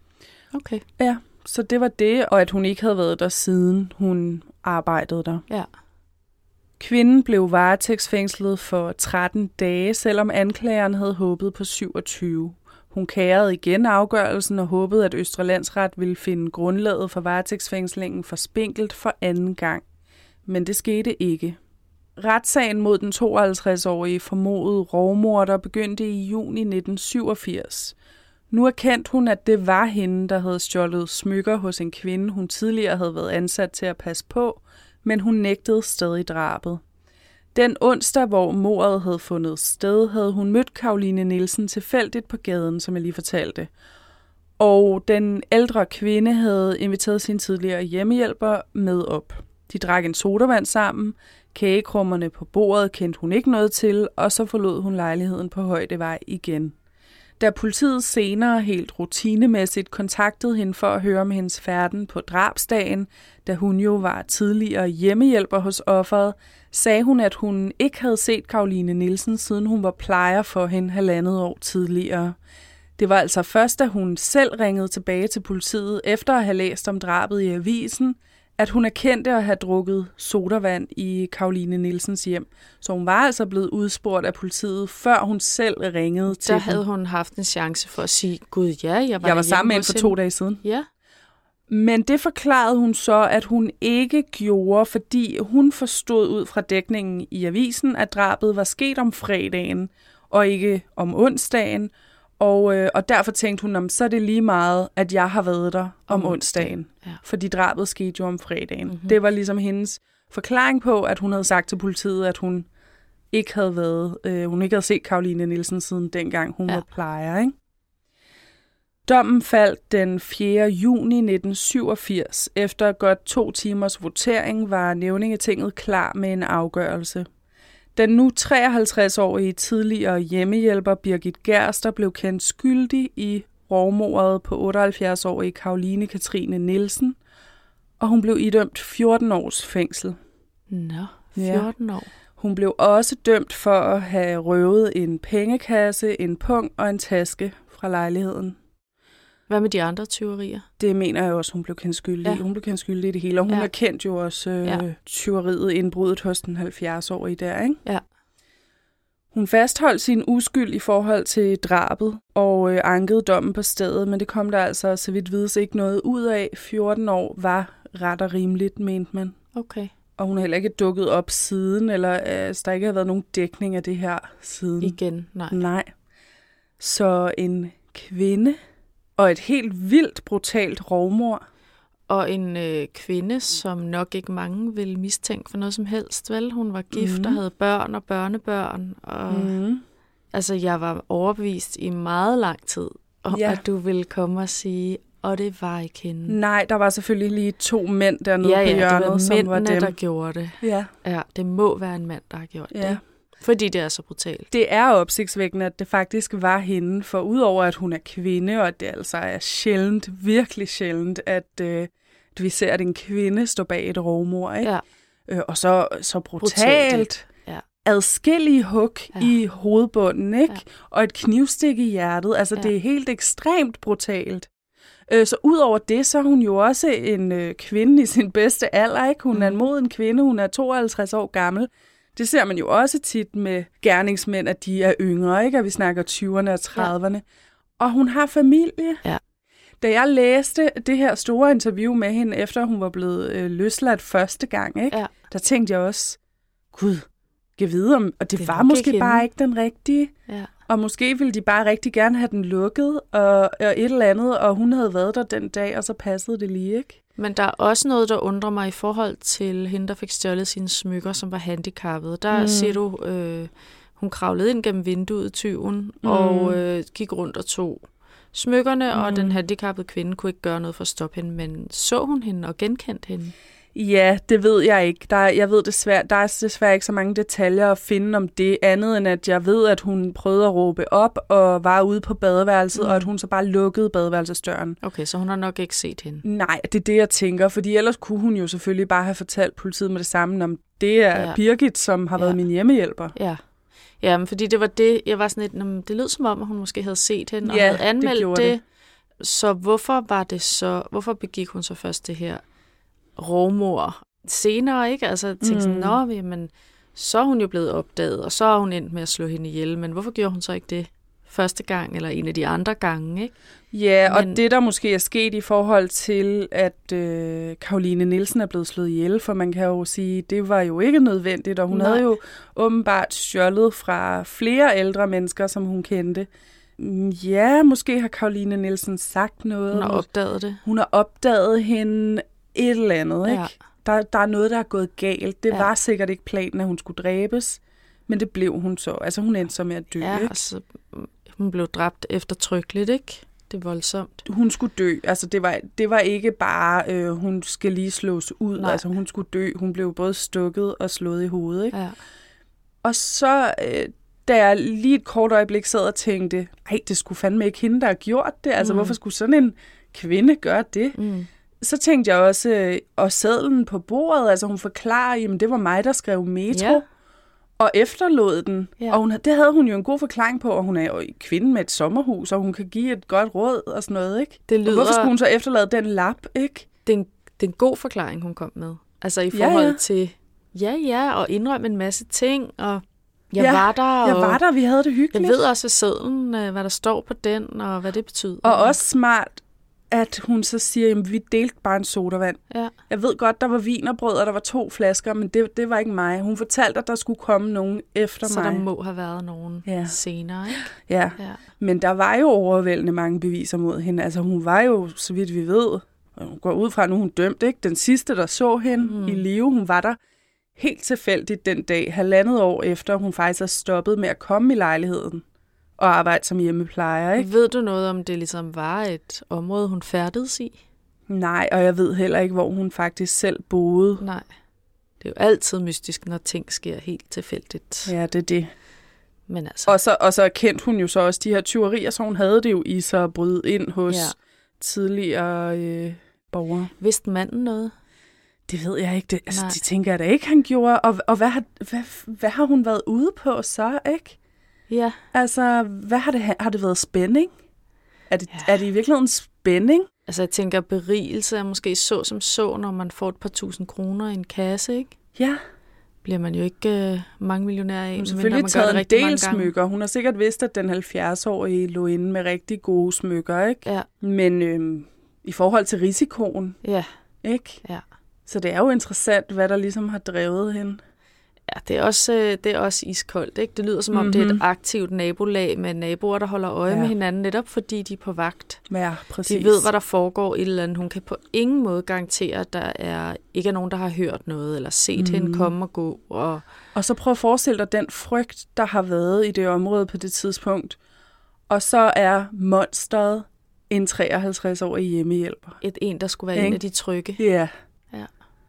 Okay.
Ja, så det var det, og at hun ikke havde været der siden hun arbejdede der.
Ja.
Kvinden blev varetægtsfængslet for tretten dage, selvom anklageren havde håbet på syvogtyve. Hun kærede igen afgørelsen og håbede, at Østre Landsret ville finde grundlaget for varetægtsfængslingen for spinkelt for anden gang. Men det skete ikke. Retssagen mod den tooghalvtreds-årige formodede rovmorder begyndte i juni nitten syvogfirs. Nu erkendte hun, at det var hende, der havde stjålet smykker hos en kvinde, hun tidligere havde været ansat til at passe på, men hun nægtede stadig drabet. Den onsdag, hvor mordet havde fundet sted, havde hun mødt Caroline Nielsen tilfældigt på gaden, som jeg lige fortalte. Og den ældre kvinde havde inviteret sin tidligere hjemmehjælper med op. De drak en sodavand sammen, kagekrummerne på bordet kendte hun ikke noget til, og så forlod hun lejligheden på Højdevej igen. Da politiet senere helt rutinemæssigt kontaktede hende for at høre om hendes færden på drabsdagen, da hun jo var tidligere hjemmehjælper hos offeret, sagde hun, at hun ikke havde set Caroline Nielsen, siden hun var plejer for hende halvandet år tidligere. Det var altså først, da hun selv ringede tilbage til politiet, efter at have læst om drabet i avisen, at hun erkendte at have drukket sodavand i Caroline Nielsens hjem. Så hun var altså blevet udspurgt af politiet, før hun selv ringede til
Der havde hun haft en chance for at sige, gud ja, jeg var
Jeg var sammen med hende for to dage siden.
Ja.
Men det forklarede hun så, at hun ikke gjorde, fordi hun forstod ud fra dækningen i avisen, at drabet var sket om fredagen, og ikke om onsdagen. Og, øh, og derfor tænkte hun, om så er det lige meget, at jeg har været der om mm. onsdagen. Ja. Fordi drabet skete jo om fredagen. Mm-hmm. Det var ligesom hendes forklaring på, at hun havde sagt til politiet, at hun ikke havde været, øh, hun ikke havde set Caroline Nielsen siden dengang hun ja. var plejer, ikke? Dommen faldt den fjerde juni nitten syvogfirs. Efter godt to timers votering var nævningetinget klar med en afgørelse. Den nu treoghalvtreds-årige tidligere hjemmehjælper Birgit Gerster blev kendt skyldig i rovmordet på otteoghalvfjerds-årige Caroline Katrine Nielsen, og hun blev idømt fjorten års fængsel.
Nå, fjorten år.
Hun blev også dømt for at have røvet en pengekasse, en pung og en taske fra lejligheden.
Hvad med de andre tyverier?
Det mener jeg også, hun blev kendt skyldig. Ja. Hun blev kendt skyldig i det hele, og hun ja. erkendte jo også øh, ja. tyveriet, indbruddet hos den halvfjerds-årige der, ikke?
Ja.
Hun fastholdt sin uskyld i forhold til drabet og øh, ankede dommen på stedet, men det kom der altså, så vidt vides, ikke noget ud af. fjorten år var ret og rimeligt, mente man.
Okay.
Og hun har heller ikke dukket op siden, eller øh, der ikke har været nogen dækning af det her siden.
Igen, nej.
Nej. Så en kvinde og et helt vildt brutalt rovmord.
Og en øh, kvinde, som nok ikke mange ville mistænke for noget som helst, vel? Hun var gift mm. og havde børn og børnebørn. Og,
mm.
Altså, jeg var overbevist i meget lang tid, om
ja.
at du ville komme og sige, og det var ikke hende.
Nej, der var selvfølgelig lige to mænd dernede
ja, ja,
på hjørnet,
det var
som var dem.
der gjorde det.
Ja.
ja, det må være en mand, der har gjort
ja.
det. Fordi det er så brutalt.
Det er opsigtsvækkende, at det faktisk var hende, for udover at hun er kvinde, og det altså er sjældent, virkelig sjældent, at øh, vi ser, at en kvinde står bag et rovmord, ikke?
Ja.
Øh, og så, så brutalt,
brutalt. Ja.
adskillige hug ja. i hovedbunden, ikke?
Ja.
Og et knivstik i hjertet. Altså, ja. det er helt ekstremt brutalt. Øh, så udover det, så er hun jo også en øh, kvinde i sin bedste alder, ikke? Hun mm. er en moden kvinde, hun er tooghalvtreds år gammel. Det ser man jo også tit med gerningsmænd, at de er yngre, ikke? Og vi snakker tyverne og trediverne. Ja. Og hun har familie.
Ja.
Da jeg læste det her store interview med hende, efter hun var blevet øh, løsladt første gang, ikke?
Ja.
Der tænkte jeg også, gud, giv videre. Og det, det var måske ikke bare ikke den rigtige.
Ja.
Og måske ville de bare rigtig gerne have den lukket, og, og et eller andet, og hun havde været der den dag, og så passede det lige, ikke?
Men der er også noget, der undrer mig i forhold til hende, der fik stjålet sine smykker, som var handicappet. Der mm. ser du, øh, hun kravlede ind gennem vinduet, tyven, mm. og øh, gik rundt og tog smykkerne, mm. og den handicappede kvinde kunne ikke gøre noget for at stoppe hende, men så hun hende og genkendte hende?
Ja, det ved jeg ikke. Der, jeg ved desværre, der er desværre ikke så mange detaljer at finde om det, andet end at jeg ved, at hun prøvede at råbe op og var ude på badeværelset, mm. og at hun så bare lukkede badeværelsesdøren.
Okay, så hun har nok ikke set hende?
Nej, det er det, jeg tænker, fordi ellers kunne hun jo selvfølgelig bare have fortalt politiet med det samme, om det er ja. Birgit, som har ja. været min hjemmehjælper.
Ja. Ja, men fordi det var det, jeg var sådan lidt, det lød som om, at hun måske havde set hende og ja, havde anmeldt det, det. det. Så hvorfor var det så, hvorfor begik hun så først det her rovmord senere, ikke? Altså, jeg tænkte mm. sådan, nå, men så er hun jo blevet opdaget, og så er hun endt med at slå hende ihjel, men hvorfor gjorde hun så ikke det første gang, eller en af de andre gange, ikke?
Ja,
Men...
og det, der måske er sket i forhold til, at øh, Caroline Nielsen er blevet slået ihjel, for man kan jo sige, det var jo ikke nødvendigt, og hun Nej. havde jo åbenbart stjålet fra flere ældre mennesker, som hun kendte. Ja, måske har Caroline Nielsen sagt noget.
Hun har opdaget det.
Hun har opdaget hende et eller andet, ikke?
Ja.
Der, der er noget, der er gået galt. Det
ja.
var sikkert ikke planen, at hun skulle dræbes, men det blev hun så. Altså, hun endte så med at dø,
ja,
ikke?
Altså, hun blev dræbt eftertrykkeligt, ikke? Det er voldsomt.
Hun skulle dø. Altså, det var, det var ikke bare, øh, hun skal lige slås ud. Nej. Altså, hun skulle dø. Hun blev både stukket og slået i hovedet, ikke?
Ja.
Og så, øh, da jeg lige et kort øjeblik sad og tænkte, ej, det skulle fandme ikke hende, der har gjort det. Altså, mm. hvorfor skulle sådan en kvinde gøre det? Mm. Så tænkte jeg også, øh, og sedlen på bordet, altså hun forklarer, jamen det var mig, der skrev Metro. Ja. Og efterlod den. Ja. Og hun, det havde hun jo en god forklaring på, og hun er jo en kvinde med et sommerhus, og hun kan give et godt råd og sådan noget, ikke?
Det lyder...
Og hvorfor skulle hun så efterlade den lap, ikke?
Det er, en, det er en god forklaring, hun kom med. Altså i forhold ja, ja. til, ja ja, og indrømme en masse ting, og jeg ja, var der. Og
jeg var der, vi havde det hyggeligt.
Jeg ved også ved sedlen, hvad der står på den, og hvad det betyder.
Og også smart, at hun så siger, at vi delte bare en sodavand. Ja. Jeg ved godt, der var vin og brød, og der var to flasker, men det, det var ikke mig. Hun fortalte, at der skulle komme nogen efter
så
mig.
Så der må have været nogen ja. senere, ikke?
Ja. ja, men der var jo overvældende mange beviser mod hende. Altså hun var jo, så vidt vi ved, hun går ud fra, nu hun dømt, ikke? Den sidste, der så hende mm. i live, hun var der helt tilfældigt den dag, halvandet år efter, hun faktisk er stoppet med at komme i lejligheden og arbejde som hjemmeplejer, ikke?
Ved du noget om, det ligesom var et område, hun færdedes i?
Nej, og jeg ved heller ikke, hvor hun faktisk selv boede.
Nej. Det er jo altid mystisk, når ting sker helt tilfældigt.
Ja, det er det.
Men altså...
Og så, og så kendte hun jo så også de her tyverier, så hun havde det jo i sig at bryde ind hos ja. tidligere øh, borgere.
Vidste manden noget?
Det ved jeg ikke. Det, altså, de tænker jeg da ikke, han gjorde. Og, og hvad, har, hvad, hvad har hun været ude på så, ikke?
Ja.
Altså, hvad har det, har det været spænding? Er det, ja. er det i virkeligheden spænding?
Altså, jeg tænker, berigelse er måske så som så, når man får et par tusind kroner i en kasse, ikke?
Ja.
Bliver man jo ikke øh, mange millionær af.
Hun har selvfølgelig man taget en del smykker. Hun har sikkert vidst, at den halvfjerds-årige lå inde med rigtig gode smykker, ikke? Ja. Men øh, i forhold til risikoen,
ja.
ikke?
Ja.
Så det er jo interessant, hvad der ligesom har drevet hende.
Ja, det er også, det er også iskoldt, ikke? Det lyder som om, mm-hmm. det er et aktivt nabolag med naboer, der holder øje ja. med hinanden, netop fordi de er på vagt.
Ja, præcis.
De ved, hvad der foregår i et eller andet. Hun kan på ingen måde garantere, at der er, ikke er nogen, der har hørt noget, eller set mm. hende komme og gå. Og...
og så prøv at forestille dig den frygt, der har været i det område på det tidspunkt. Og så er monsteret en treoghalvtreds-årig hjemmehjælper.
Et en, der skulle være en af de trygge.
Ja. Ja.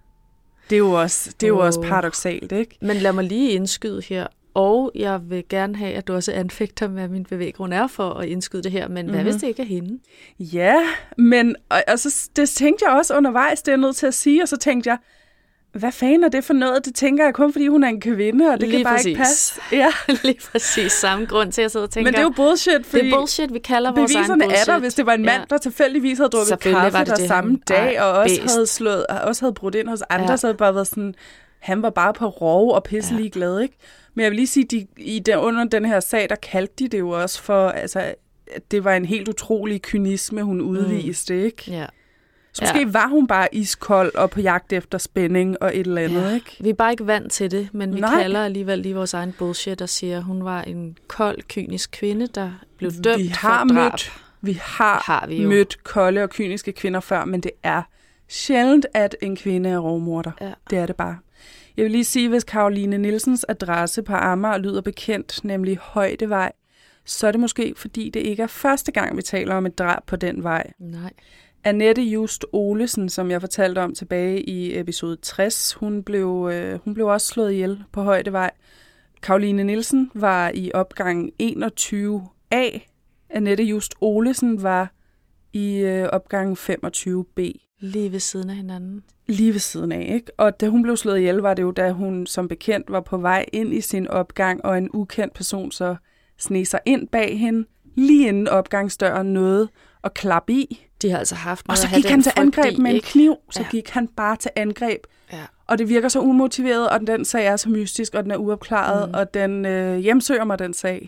Det er jo også, det er jo oh. også paradoksalt, ikke?
Men lad mig lige indskyde her, og jeg vil gerne have, at du også anfægter, hvad min bevæggrund er for at indskyde det her, men mm-hmm. hvad hvis det ikke er hende?
Ja, men og, og så, det tænkte jeg også undervejs, det er jeg nødt til at sige, og så tænkte jeg, hvad fanden er det for noget? Det tænker jeg kun, fordi hun er en kvinde, og det lige kan bare præcis. ikke passe.
Ja, lige præcis. Samme grund til, at jeg sidder og tænker.
Men det er jo bullshit, fordi
det er bullshit, vi kalder vores egen bullshit.
Beviserne er der, hvis det var en mand, ja. der tilfældigvis havde drukket kaffe der det, samme han, dag, ej, og også bedst. havde, slået, også havde brudt ind hos andre, ja. så havde bare været sådan, han var bare på rov og pisselig ja. glad, ikke? Men jeg vil lige sige, de, i der, under den her sag, der kaldte de det jo også for, altså, det var en helt utrolig kynisme, hun udviste, mm. ikke? Ja. Så måske ja. var hun bare iskold og på jagt efter spænding og et eller andet, ja. ikke?
Vi er bare ikke vant til det, men vi Nej. kalder alligevel lige vores egen bullshit og siger, at hun var en kold, kynisk kvinde, der blev dømt
vi har
for drab.
Mødt, vi har, har vi mødt kolde og kyniske kvinder før, men det er sjældent, at en kvinde er rovmorder. Ja. Det er det bare. Jeg vil lige sige, hvis Caroline Nielsens adresse på Amager lyder bekendt, nemlig Højdevej, så er det måske, fordi det ikke er første gang, vi taler om et drab på den vej.
Nej.
Annette Just Olesen, som jeg fortalte om tilbage i episode tres, hun blev, øh, hun blev også slået ihjel på Højdevej. Caroline Nielsen var i opgang enogtyve A. Annette Just Olesen var i øh, opgang femogtyve B.
Lige ved siden af hinanden.
Lige ved siden af, ikke? Og da hun blev slået ihjel, var det jo, da hun som bekendt var på vej ind i sin opgang, og en ukendt person så sneg sig ind bag hende, lige inden opgangsdøren nåede at klappe i.
De har altså haft
og så gik han til angreb med en kniv, så ja. gik han bare til angreb. Ja. Og det virker så umotiveret, og den sag er så mystisk, og den er uopklaret, mm. og den øh, hjemsøger mig, den sag.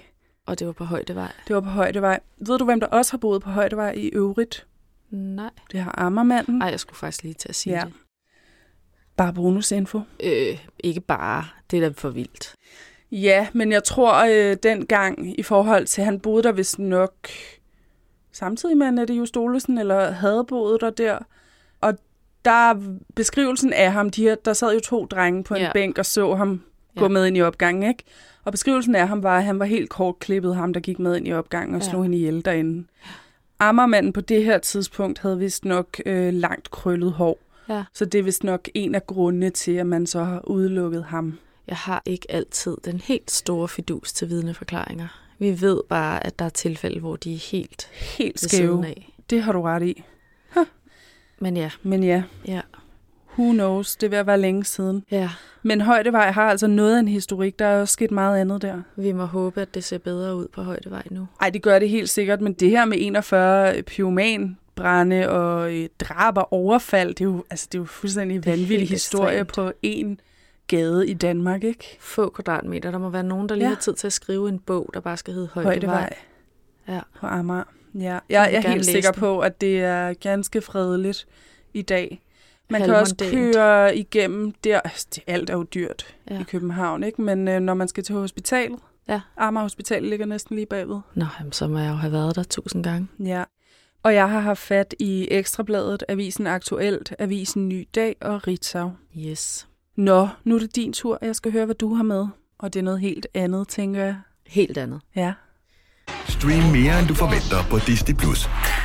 Og det var på Højdevej.
Det var på Højdevej. Ved du, hvem der også har boet på Højdevej i øvrigt?
Nej.
Det har Amagermanden.
Nej, jeg skulle faktisk lige til at sige
ja.
det.
Bare bonusinfo?
Øh, ikke bare. Det er da for vildt.
Ja, men jeg tror, øh, dengang i forhold til, han boede der vist nok samtidig med Annette Just Olesen, eller havde boet der der. Og der beskrivelsen af ham, de her, der sad jo to drenge på en ja. bænk og så ham gå ja. med ind i opgangen, ikke? Og beskrivelsen af ham var, at han var helt kortklippet, ham der gik med ind i opgangen og ja. slog hende ihjel derinde. Amagermanden på det her tidspunkt havde vist nok øh, langt krøllet hår. Ja. Så det er vist nok en af grundene til, at man så har udelukket ham.
Jeg har ikke altid den helt store fidus til vidneforklaringer. Vi ved bare, at der er tilfælde, hvor de er helt,
helt skæve. Det har du ret i. Huh.
Men ja.
Men ja.
ja.
Who knows? Det vil være længe siden.
Ja.
Men Højdevej har altså noget af en historik. Der er jo sket meget andet der.
Vi må håbe, at det ser bedre ud på Højdevej nu.
Ej, det gør det helt sikkert. Men det her med enogfyrre pyromanbrande og drab og overfald, det er jo, altså, det er jo fuldstændig en vanvittig historie ekstremt. På en gade i Danmark, ikke?
Få kvadratmeter. Der må være nogen, der lige ja. har tid til at skrive en bog, der bare skal hedde Højdevej. Højdevej.
Ja. På Amager. Ja. Jeg, jeg er helt sikker den. på, at det er ganske fredeligt i dag. Man kan også køre igennem der. Altså, det, alt er jo dyrt ja. i København, ikke? Men øh, når man skal til hospitalet, ja. Amager Hospital ligger næsten lige bagved.
Nå, jamen, så må jeg jo have været der tusind gange.
Ja. Og jeg har haft fat i Ekstrabladet, Avisen Aktuelt, Avisen Ny Dag og Ritzau.
Yes.
Nå, nu er det din tur, jeg skal høre, hvad du har med. Og det er noget helt andet, tænker jeg.
Helt andet.
Ja.
Stream mere, end du forventer på Disney plus.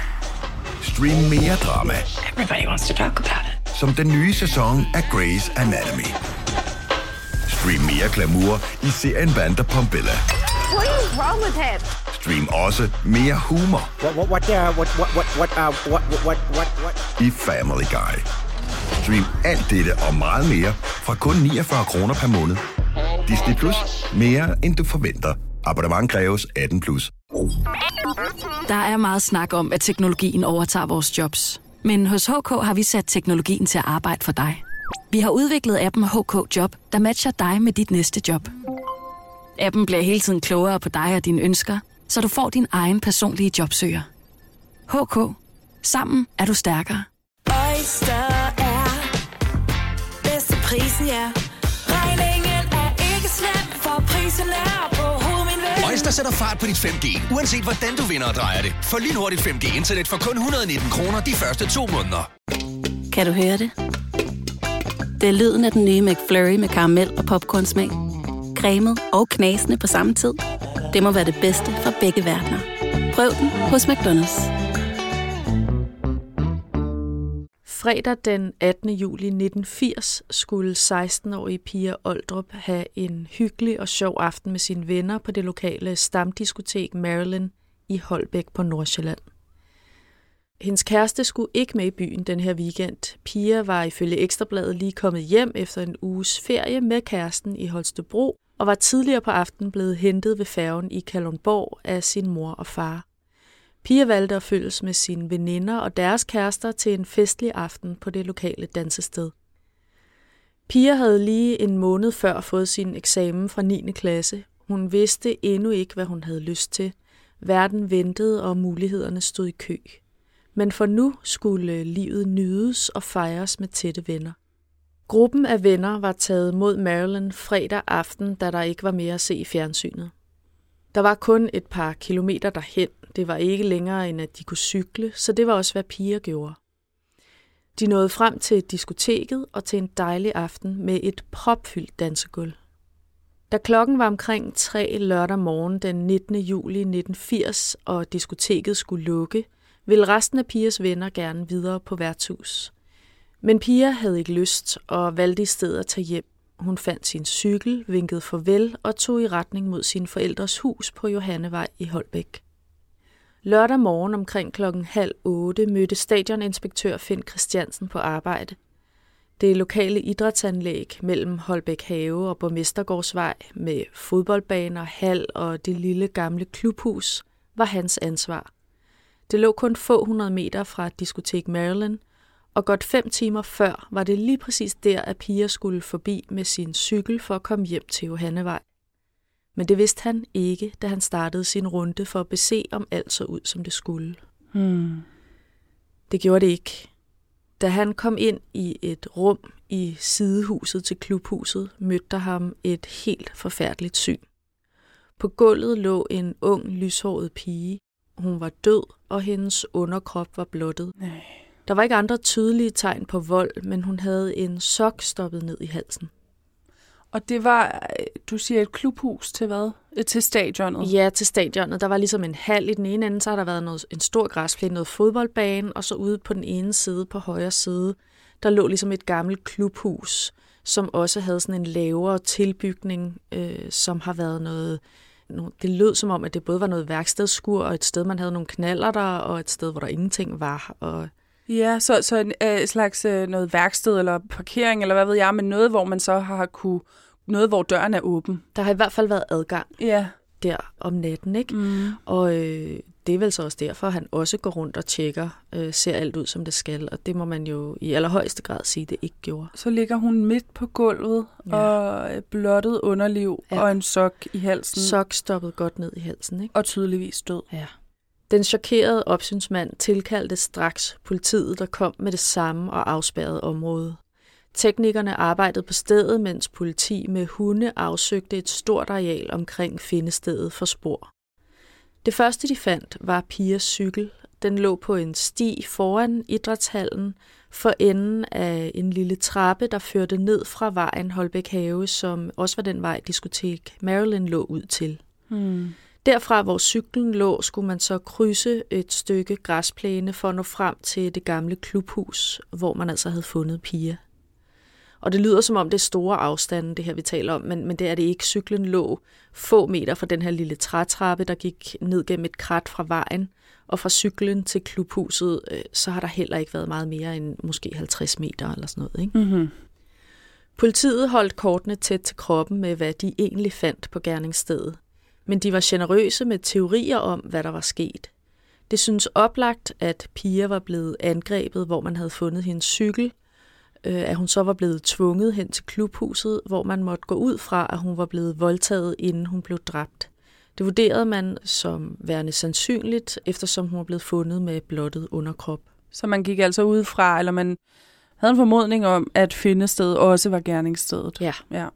Stream mere drama.
Everybody wants to talk about it.
Som den nye sæson af Grey's Anatomy. Stream mere glamour i serien Vanderpump-Bella.
What is wrong with him?
Stream også mere humor.
What what what uh, what what what what uh, what what what what
i Family Guy. Stream alt dette og meget mere fra kun niogfyrre kroner per måned. Disney plus. Mere end du forventer. Abonnement kræves atten plus.
Der er meget snak om, at teknologien overtager vores jobs. Men hos H K har vi sat teknologien til at arbejde for dig. Vi har udviklet appen H K Job, der matcher dig med dit næste job. Appen bliver hele tiden klogere på dig og dine ønsker, så du får din egen personlige jobsøger. H K. Sammen er du stærkere.
Oyster er bedst til prisen, ja. Regningen er ikke slem, for prisen er på hovedet, min ven.
Oyster sætter fart på dit fem G, uanset hvordan du vinder og drejer det. Få lynhurtigt fem G-internet for kun et hundrede og nitten kroner de første to måneder.
Kan du høre det? Det er lyden af den nye McFlurry med karamel og popcornsmag. Cremet og knasende på samme tid. Det må være det bedste fra begge verdener. Prøv den hos McDonald's.
Fredag den attende juli nitten firs skulle seksten-årige Pia Oldrup have en hyggelig og sjov aften med sine venner på det lokale stamdiskotek Marilyn i Holbæk på Nordsjælland. Hendes kæreste skulle ikke med i byen den her weekend. Pia var ifølge Ekstrabladet lige kommet hjem efter en uges ferie med kæresten i Holstebro og var tidligere på aftenen blevet hentet ved færgen i Kalundborg af sin mor og far. Pia valgte at følges med sine veninder og deres kærester til en festlig aften på det lokale dansested. Pia havde lige en måned før fået sin eksamen fra niende klasse. Hun vidste endnu ikke, hvad hun havde lyst til. Verden ventede, og mulighederne stod i kø. Men for nu skulle livet nydes og fejres med tætte venner. Gruppen af venner var taget mod Marilyn fredag aften, da der ikke var mere at se i fjernsynet. Der var kun et par kilometer derhen. Det var ikke længere, end at de kunne cykle, så det var også, hvad Pia gjorde. De nåede frem til diskoteket og til en dejlig aften med et propfyldt dansegulv. Da klokken var omkring tre lørdag morgen den nittende juli nitten firs, og diskoteket skulle lukke, ville resten af Pias venner gerne videre på værtshus. Men Pia havde ikke lyst og valgte i stedet at tage hjem. Hun fandt sin cykel, vinkede farvel og tog i retning mod sin forældres hus på Johannevej i Holbæk. Lørdag morgen omkring klokken halv otte mødte stadioninspektør Finn Christiansen på arbejde. Det lokale idrætsanlæg mellem Holbæk Have og Borgmestergårdsvej med fodboldbaner, hal og det lille gamle klubhus var hans ansvar. Det lå kun få hundrede meter fra diskotek Marilyn, og godt fem timer før var det lige præcis der, at Pia skulle forbi med sin cykel for at komme hjem til Johannevej. Men det vidste han ikke, da han startede sin runde for at bese, om alt så ud, som det skulle.
Hmm.
Det gjorde det ikke. Da han kom ind i et rum i sidehuset til klubhuset, mødte der ham et helt forfærdeligt syn. På gulvet lå en ung, lyshåret pige. Hun var død, og hendes underkrop var blottet.
Nej.
Der var ikke andre tydelige tegn på vold, men hun havde en sok stoppet ned i halsen.
Og det var, du siger, et klubhus til hvad? Til stadionet?
Ja, til stadionet. Der var ligesom en hal i den ene ende, så har der været noget, en stor græsplæne, noget fodboldbane, og så ude på den ene side, på højre side, der lå ligesom et gammelt klubhus, som også havde sådan en lavere tilbygning, øh, som har været noget... Det lød som om, at det både var noget værkstedskur, og et sted, man havde nogle knaller der, og et sted, hvor der ingenting var. Og
ja, så, så en øh, slags øh, noget værksted eller parkering, eller hvad ved jeg, men noget, hvor man så har kunne... Noget, hvor døren er åben.
Der har i hvert fald været adgang
ja.
der om natten, ikke?
Mm.
Og øh, det er vel så også derfor, at han også går rundt og tjekker, øh, ser alt ud, som det skal. Og det må man jo i allerhøjeste grad sige, det ikke gjorde.
Så ligger hun midt på gulvet, ja. og blottet underliv, ja. og en sok i halsen.
Sok stoppet godt ned i halsen, ikke?
Og tydeligvis død.
Ja. Den chokerede opsynsmand tilkaldte straks politiet, der kom med det samme og afspærrede området. Teknikerne arbejdede på stedet, mens politi med hunde afsøgte et stort areal omkring findestedet for spor. Det første, de fandt, var Pias cykel. Den lå på en sti foran idrætshallen for enden af en lille trappe, der førte ned fra vejen Holbæk Have, som også var den vej, diskotek Marilyn lå ud til.
Hmm.
Derfra, hvor cyklen lå, skulle man så krydse et stykke græsplæne for at nå frem til det gamle klubhus, hvor man altså havde fundet Pia. Og det lyder som om det er store afstande, det her vi taler om, men, men det er det ikke. Cyklen lå få meter fra den her lille trætrappe, der gik ned gennem et krat fra vejen, og fra cyklen til klubhuset, øh, så har der heller ikke været meget mere end måske halvtreds meter eller sådan noget, ikke?
Mm-hmm.
Politiet holdt kortene tæt til kroppen med, hvad de egentlig fandt på gerningsstedet, men de var generøse med teorier om, hvad der var sket. Det synes oplagt, at Pia var blevet angrebet, hvor man havde fundet hendes cykel, at hun så var blevet tvunget hen til klubhuset, hvor man måtte gå ud fra, at hun var blevet voldtaget, inden hun blev dræbt. Det vurderede man som værende sandsynligt, eftersom hun var blevet fundet med blottet underkrop.
Så man gik altså ud fra, eller man havde en formodning om, at findestedet også var gerningsstedet.
Ja.
ja.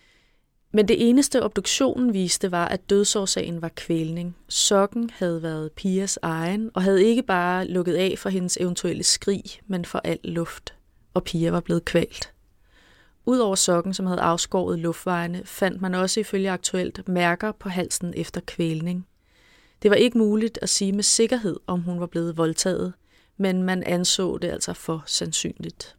Men det eneste obduktionen viste var, at dødsårsagen var kvælning. Sokken havde været Pias egen, og havde ikke bare lukket af for hendes eventuelle skrig, men for al luft. Og Pia var blevet kvalt. Udover sokken, som havde afskåret luftvejene, fandt man også ifølge aktuelt mærker på halsen efter kvælning. Det var ikke muligt at sige med sikkerhed, om hun var blevet voldtaget, men man anså det altså for sandsynligt.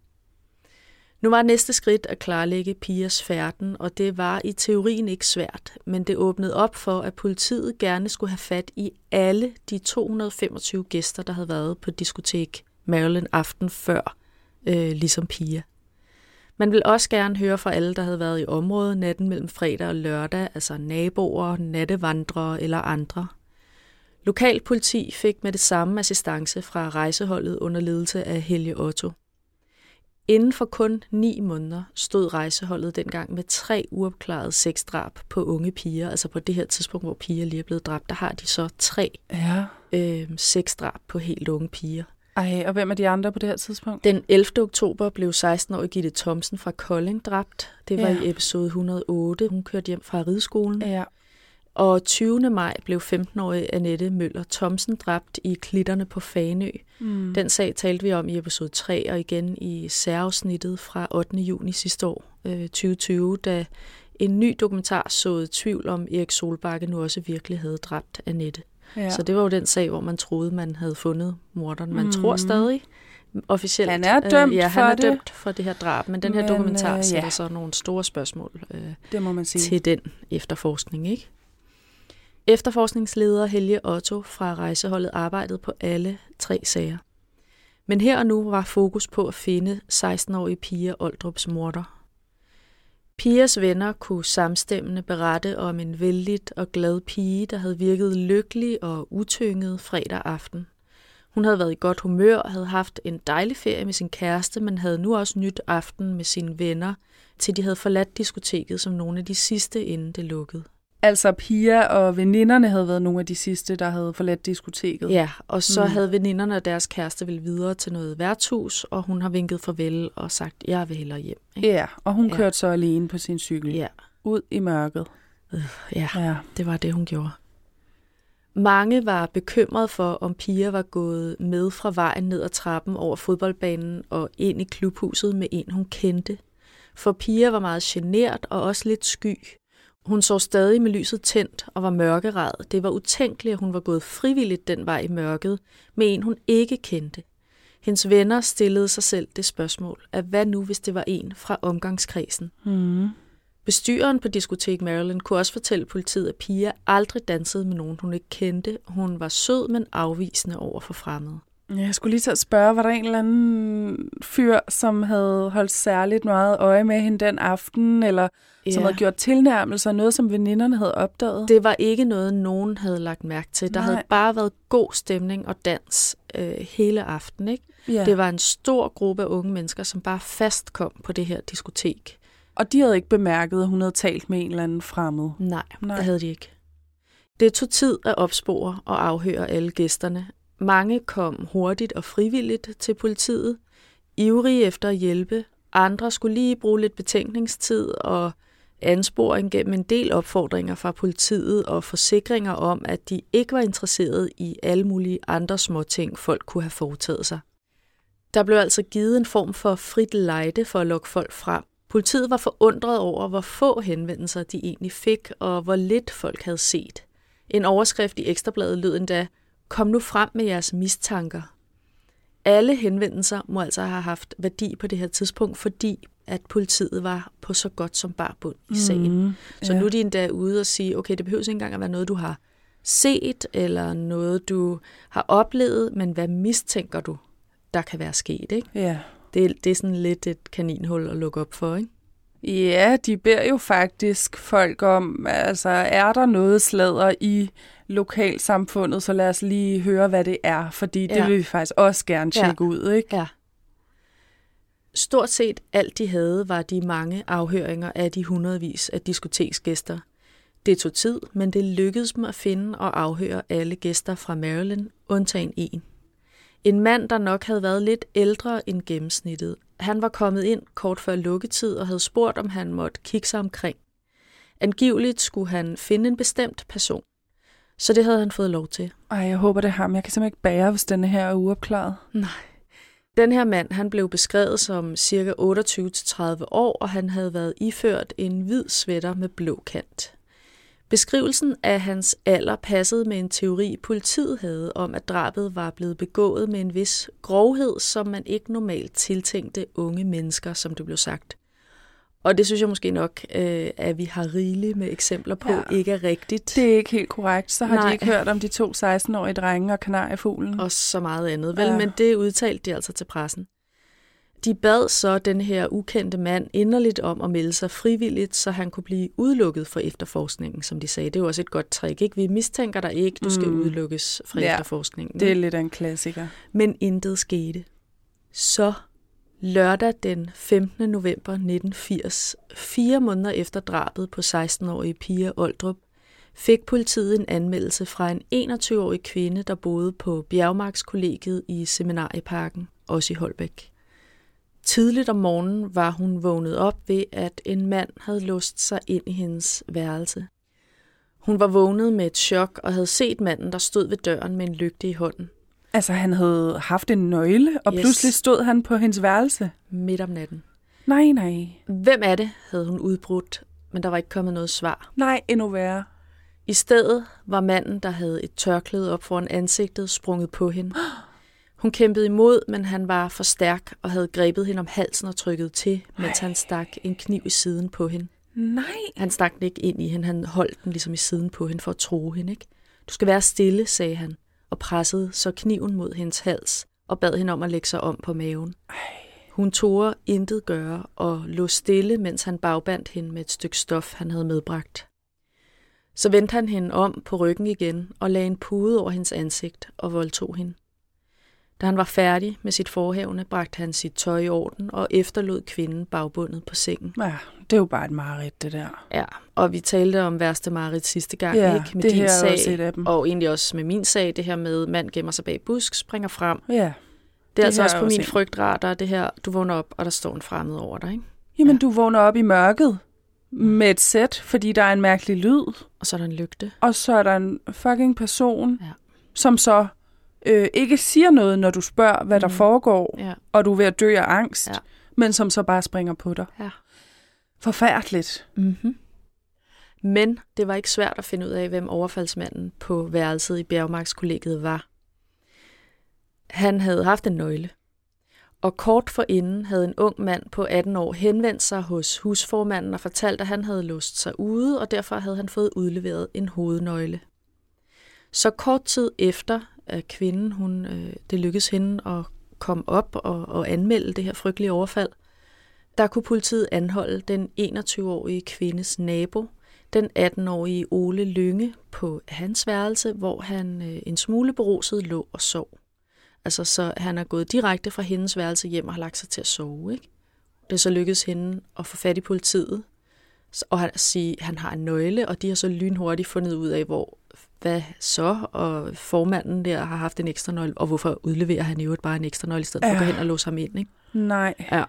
Nu var næste skridt at klarlægge Pias færden, og det var i teorien ikke svært, men det åbnede op for, at politiet gerne skulle have fat i alle de to hundrede og femogtyve gæster, der havde været på diskotek Marilyn aften før, øh, ligesom Pia. Man ville også gerne høre fra alle, der havde været i området natten mellem fredag og lørdag, altså naboer, nattevandrere eller andre. Lokalpoliti fik med det samme assistance fra rejseholdet under ledelse af Helge Otto. Inden for kun ni måneder stod rejseholdet dengang med tre uopklarede sexdrab på unge piger. Altså på det her tidspunkt, hvor piger lige er blevet dræbt, der har de så tre
ja.
øh, sexdrab på helt unge piger.
Ej, og hvem er de andre på det her tidspunkt?
Den ellevte oktober blev seksten-årige Gitte Thomsen fra Kolding dræbt. Det var ja. i episode et hundrede og otte. Hun kørte hjem fra rideskolen.
Ja.
Og tyvende maj blev femten-årige Annette Møller Thomsen dræbt i klitterne på Fanø.
Mm.
Den sag talte vi om i episode tre, og igen i særafsnittet fra ottende juni sidste år, øh, tyve tyve, da en ny dokumentar såede tvivl om Erik Solbakke nu også virkelig havde dræbt Annette. Ja. Så det var jo den sag, hvor man troede, man havde fundet morderen. Man mm. tror stadig officielt.
Han er dømt
øh, ja,
for
han er
det.
dømt for det her drab, men den her men, dokumentar
øh,
sætter
ja.
så nogle store spørgsmål øh,
det må man sige.
til den efterforskning, ikke? Efterforskningsleder Helge Otto fra rejseholdet arbejdede på alle tre sager. Men her og nu var fokus på at finde seksten-årige Pia Oldrups morder. Pias venner kunne samstemmende berette om en vældigt og glad pige, der havde virket lykkelig og utynget fredag aften. Hun havde været i godt humør og havde haft en dejlig ferie med sin kæreste, men havde nu også nyt aften med sine venner, til de havde forladt diskoteket som nogle af de sidste, inden det lukkede.
Altså Pia og veninderne havde været nogle af de sidste, der havde forladt diskoteket.
Ja, og så
Mm.
havde veninderne og deres kæreste ville videre til noget værtshus, og hun har vinket farvel og sagt, jeg vil hellere hjem. Ikke?
Ja, og hun
Ja.
kørte så alene på sin cykel.
Ja.
Ud i mørket.
Øh, ja,
Ja.
det var det, hun gjorde. Mange var bekymret for, om Pia var gået med fra vejen ned ad trappen over fodboldbanen og ind i klubhuset med en, hun kendte. For Pia var meget genert og også lidt sky. Hun så stadig med lyset tændt og var mørkeræd. Det var utænkeligt, at hun var gået frivilligt den vej i mørket med en, hun ikke kendte. Hendes venner stillede sig selv det spørgsmål, at hvad nu, hvis det var en fra omgangskredsen?
Mm.
Bestyreren på Diskotek Maryland kunne også fortælle politiet, at Pia aldrig dansede med nogen, hun ikke kendte. Hun var sød, men afvisende over for fremmede.
Jeg skulle lige til at spørge, var der en eller anden fyr, som havde holdt særligt meget øje med hende den aften, eller ja. som havde gjort tilnærmelser, noget som veninderne havde opdaget?
Det var ikke noget, nogen havde lagt mærke til. Der
Nej.
havde bare været god stemning og dans øh, hele aften, ikke?
Ja.
Det var en stor gruppe af unge mennesker, som bare fast kom på det her diskotek.
Og de havde ikke bemærket, at hun havde talt med en eller anden fremmed?
Nej,
Nej.
det havde de ikke. Det tog tid at opspore og afhøre alle gæsterne. Mange kom hurtigt og frivilligt til politiet, ivrige efter at hjælpe. Andre skulle lige bruge lidt betænkningstid og ansporing gennem en del opfordringer fra politiet og forsikringer om, at de ikke var interesseret i alle mulige andre småting, folk kunne have foretaget sig. Der blev altså givet en form for frit lejde for at lokke folk frem. Politiet var forundret over, hvor få henvendelser de egentlig fik, og hvor lidt folk havde set. En overskrift i Ekstrabladet lød endda, kom nu frem med jeres mistanker. Alle henvendelser må altså have haft værdi på det her tidspunkt, fordi at politiet var på så godt som bare bund i sagen. Mm, så
ja.
nu er de endda ude og sige, okay, det behøver ikke engang at være noget, du har set, eller noget, du har oplevet, men hvad mistænker du, der kan være sket, ikke?
Ja.
Det, det er sådan lidt et kaninhul at lukke op for, ikke?
Ja, de beder jo faktisk folk om, altså er der noget sladder i lokalsamfundet, så lad os lige høre, hvad det er, fordi det
Ja.
vil vi faktisk også gerne tjekke
Ja.
ud, ikke?
Ja. Stort set alt de havde var de mange afhøringer af de hundredvis af diskoteksgæster. Det tog tid, men det lykkedes dem at finde og afhøre alle gæster fra Maryland, undtagen en. En mand, der nok havde været lidt ældre end gennemsnittet. Han var kommet ind kort før lukketid og havde spurgt, om han måtte kigge sig omkring. Angiveligt skulle han finde en bestemt person, så det havde han fået lov til.
Ej, jeg håber det er ham. Jeg kan simpelthen ikke bære, hvis denne her er uopklaret.
Nej. Den her mand, han blev beskrevet som cirka otteogtyve til tredive år, og han havde været iført en hvid sweater med blå kant. Beskrivelsen af hans alder passede med en teori, politiet havde om, at drabet var blevet begået med en vis grovhed, som man ikke normalt tiltænkte unge mennesker, som det blev sagt. Og det synes jeg måske nok, øh, at vi har rigeligt med eksempler på,
Ja.
ikke er rigtigt.
Det er ikke helt korrekt. Så har
Nej.
de ikke hørt om de to seksten-årige drenge og kanariefuglen.
Og så meget andet, vel?
Ja.
Men det udtalte de altså til pressen. De bad så den her ukendte mand inderligt om at melde sig frivilligt, så han kunne blive udelukket fra efterforskningen, som de sagde. Det er jo også et godt trick, ikke? Vi mistænker dig ikke, du skal
Mm.
udelukkes fra
Ja,
efterforskningen.
det er lidt af en klassiker.
Men intet skete. Så lørdag den femtende november nitten firs, fire måneder efter drabet på seksten-årige Pia Oldrup, fik politiet en anmeldelse fra en enogtyve-årig kvinde, der boede på Bjergmarkskollegiet i Seminarieparken, også i Holbæk. Tidligt om morgenen var hun vågnet op ved, at en mand havde låst sig ind i hendes værelse. Hun var vågnet med et chok og havde set manden, der stod ved døren med en lygte i hånden.
Altså, han havde haft en nøgle, og
Yes.
pludselig stod han på hendes værelse.
Midt om natten.
Nej, nej.
Hvem er det, havde hun udbrudt, men der var ikke kommet noget svar.
Nej, endnu værre.
I stedet var manden, der havde et tørklæde op foran ansigtet, sprunget på hende. Hun kæmpede imod, men han var for stærk og havde grebet hende om halsen og trykket til, mens han stak en kniv i siden på hende.
Nej.
Han stak den ikke ind i hende, han holdt den ligesom i siden på hende for at true hende. Ikke? Du skal være stille, sagde han, og pressede så kniven mod hendes hals og bad hende om at lægge sig om på maven.
Ej.
Hun turde intet gøre og lå stille, mens han bagbandt hende med et stykke stof, han havde medbragt. Så vendte han hende om på ryggen igen og lagde en pude over hendes ansigt og voldtog hende. Da han var færdig med sit forhævne, bragte han sit tøj i orden og efterlod kvinden bagbundet på sengen.
Ja, det er jo bare et mareridt, det der.
Ja, og vi talte om værste mareridt sidste gang,
ja,
ikke? Med
det
din
her
sag,
også et af dem.
og egentlig også med min sag, det her med, mand gemmer sig bag busk, springer frem.
Ja.
Det er
det
altså også på
også
min
en.
frygtradar, det her, du vågner op, og der står en fremmed over dig, ikke?
Jamen,
ja.
du vågner op i mørket med et sæt, fordi der er en mærkelig lyd.
Og så er der en lygte.
Og så er der en fucking person,
ja.
som så øh, ikke siger noget, når du spørger, hvad mm. der foregår,
ja.
og du er ved at dø af angst,
ja.
men som så bare springer på dig.
Ja.
Forfærdeligt.
Mm-hmm. Men det var ikke svært at finde ud af, hvem overfaldsmanden på værelset i Bjergmarkskollegiet var. Han havde haft en nøgle. Og kort forinden havde en ung mand på atten år henvendt sig hos husformanden og fortalt, at han havde låst sig ude, og derfor havde han fået udleveret en hovednøgle. Så kort tid efter, at kvinden, hun, øh, det lykkedes hende at komme op og, og anmelde det her frygtelige overfald, der kunne politiet anholde den enogtyve-årige kvindes nabo, den atten-årige Ole Lynge, på hans værelse, hvor han øh, en smule beruset lå og sov. Altså, så han er gået direkte fra hendes værelse hjem og har lagt sig til at sove, ikke? Det er så lykkedes hende at få fat i politiet, og at sige, at han har en nøgle, og de har så lynhurtigt fundet ud af, hvor, hvad så, og formanden der har haft en ekstra nøgle, og hvorfor udleverer han jo bare en ekstra nøgle, i stedet for at gå hen og låse ham ind, ikke?
Nej.
Ja.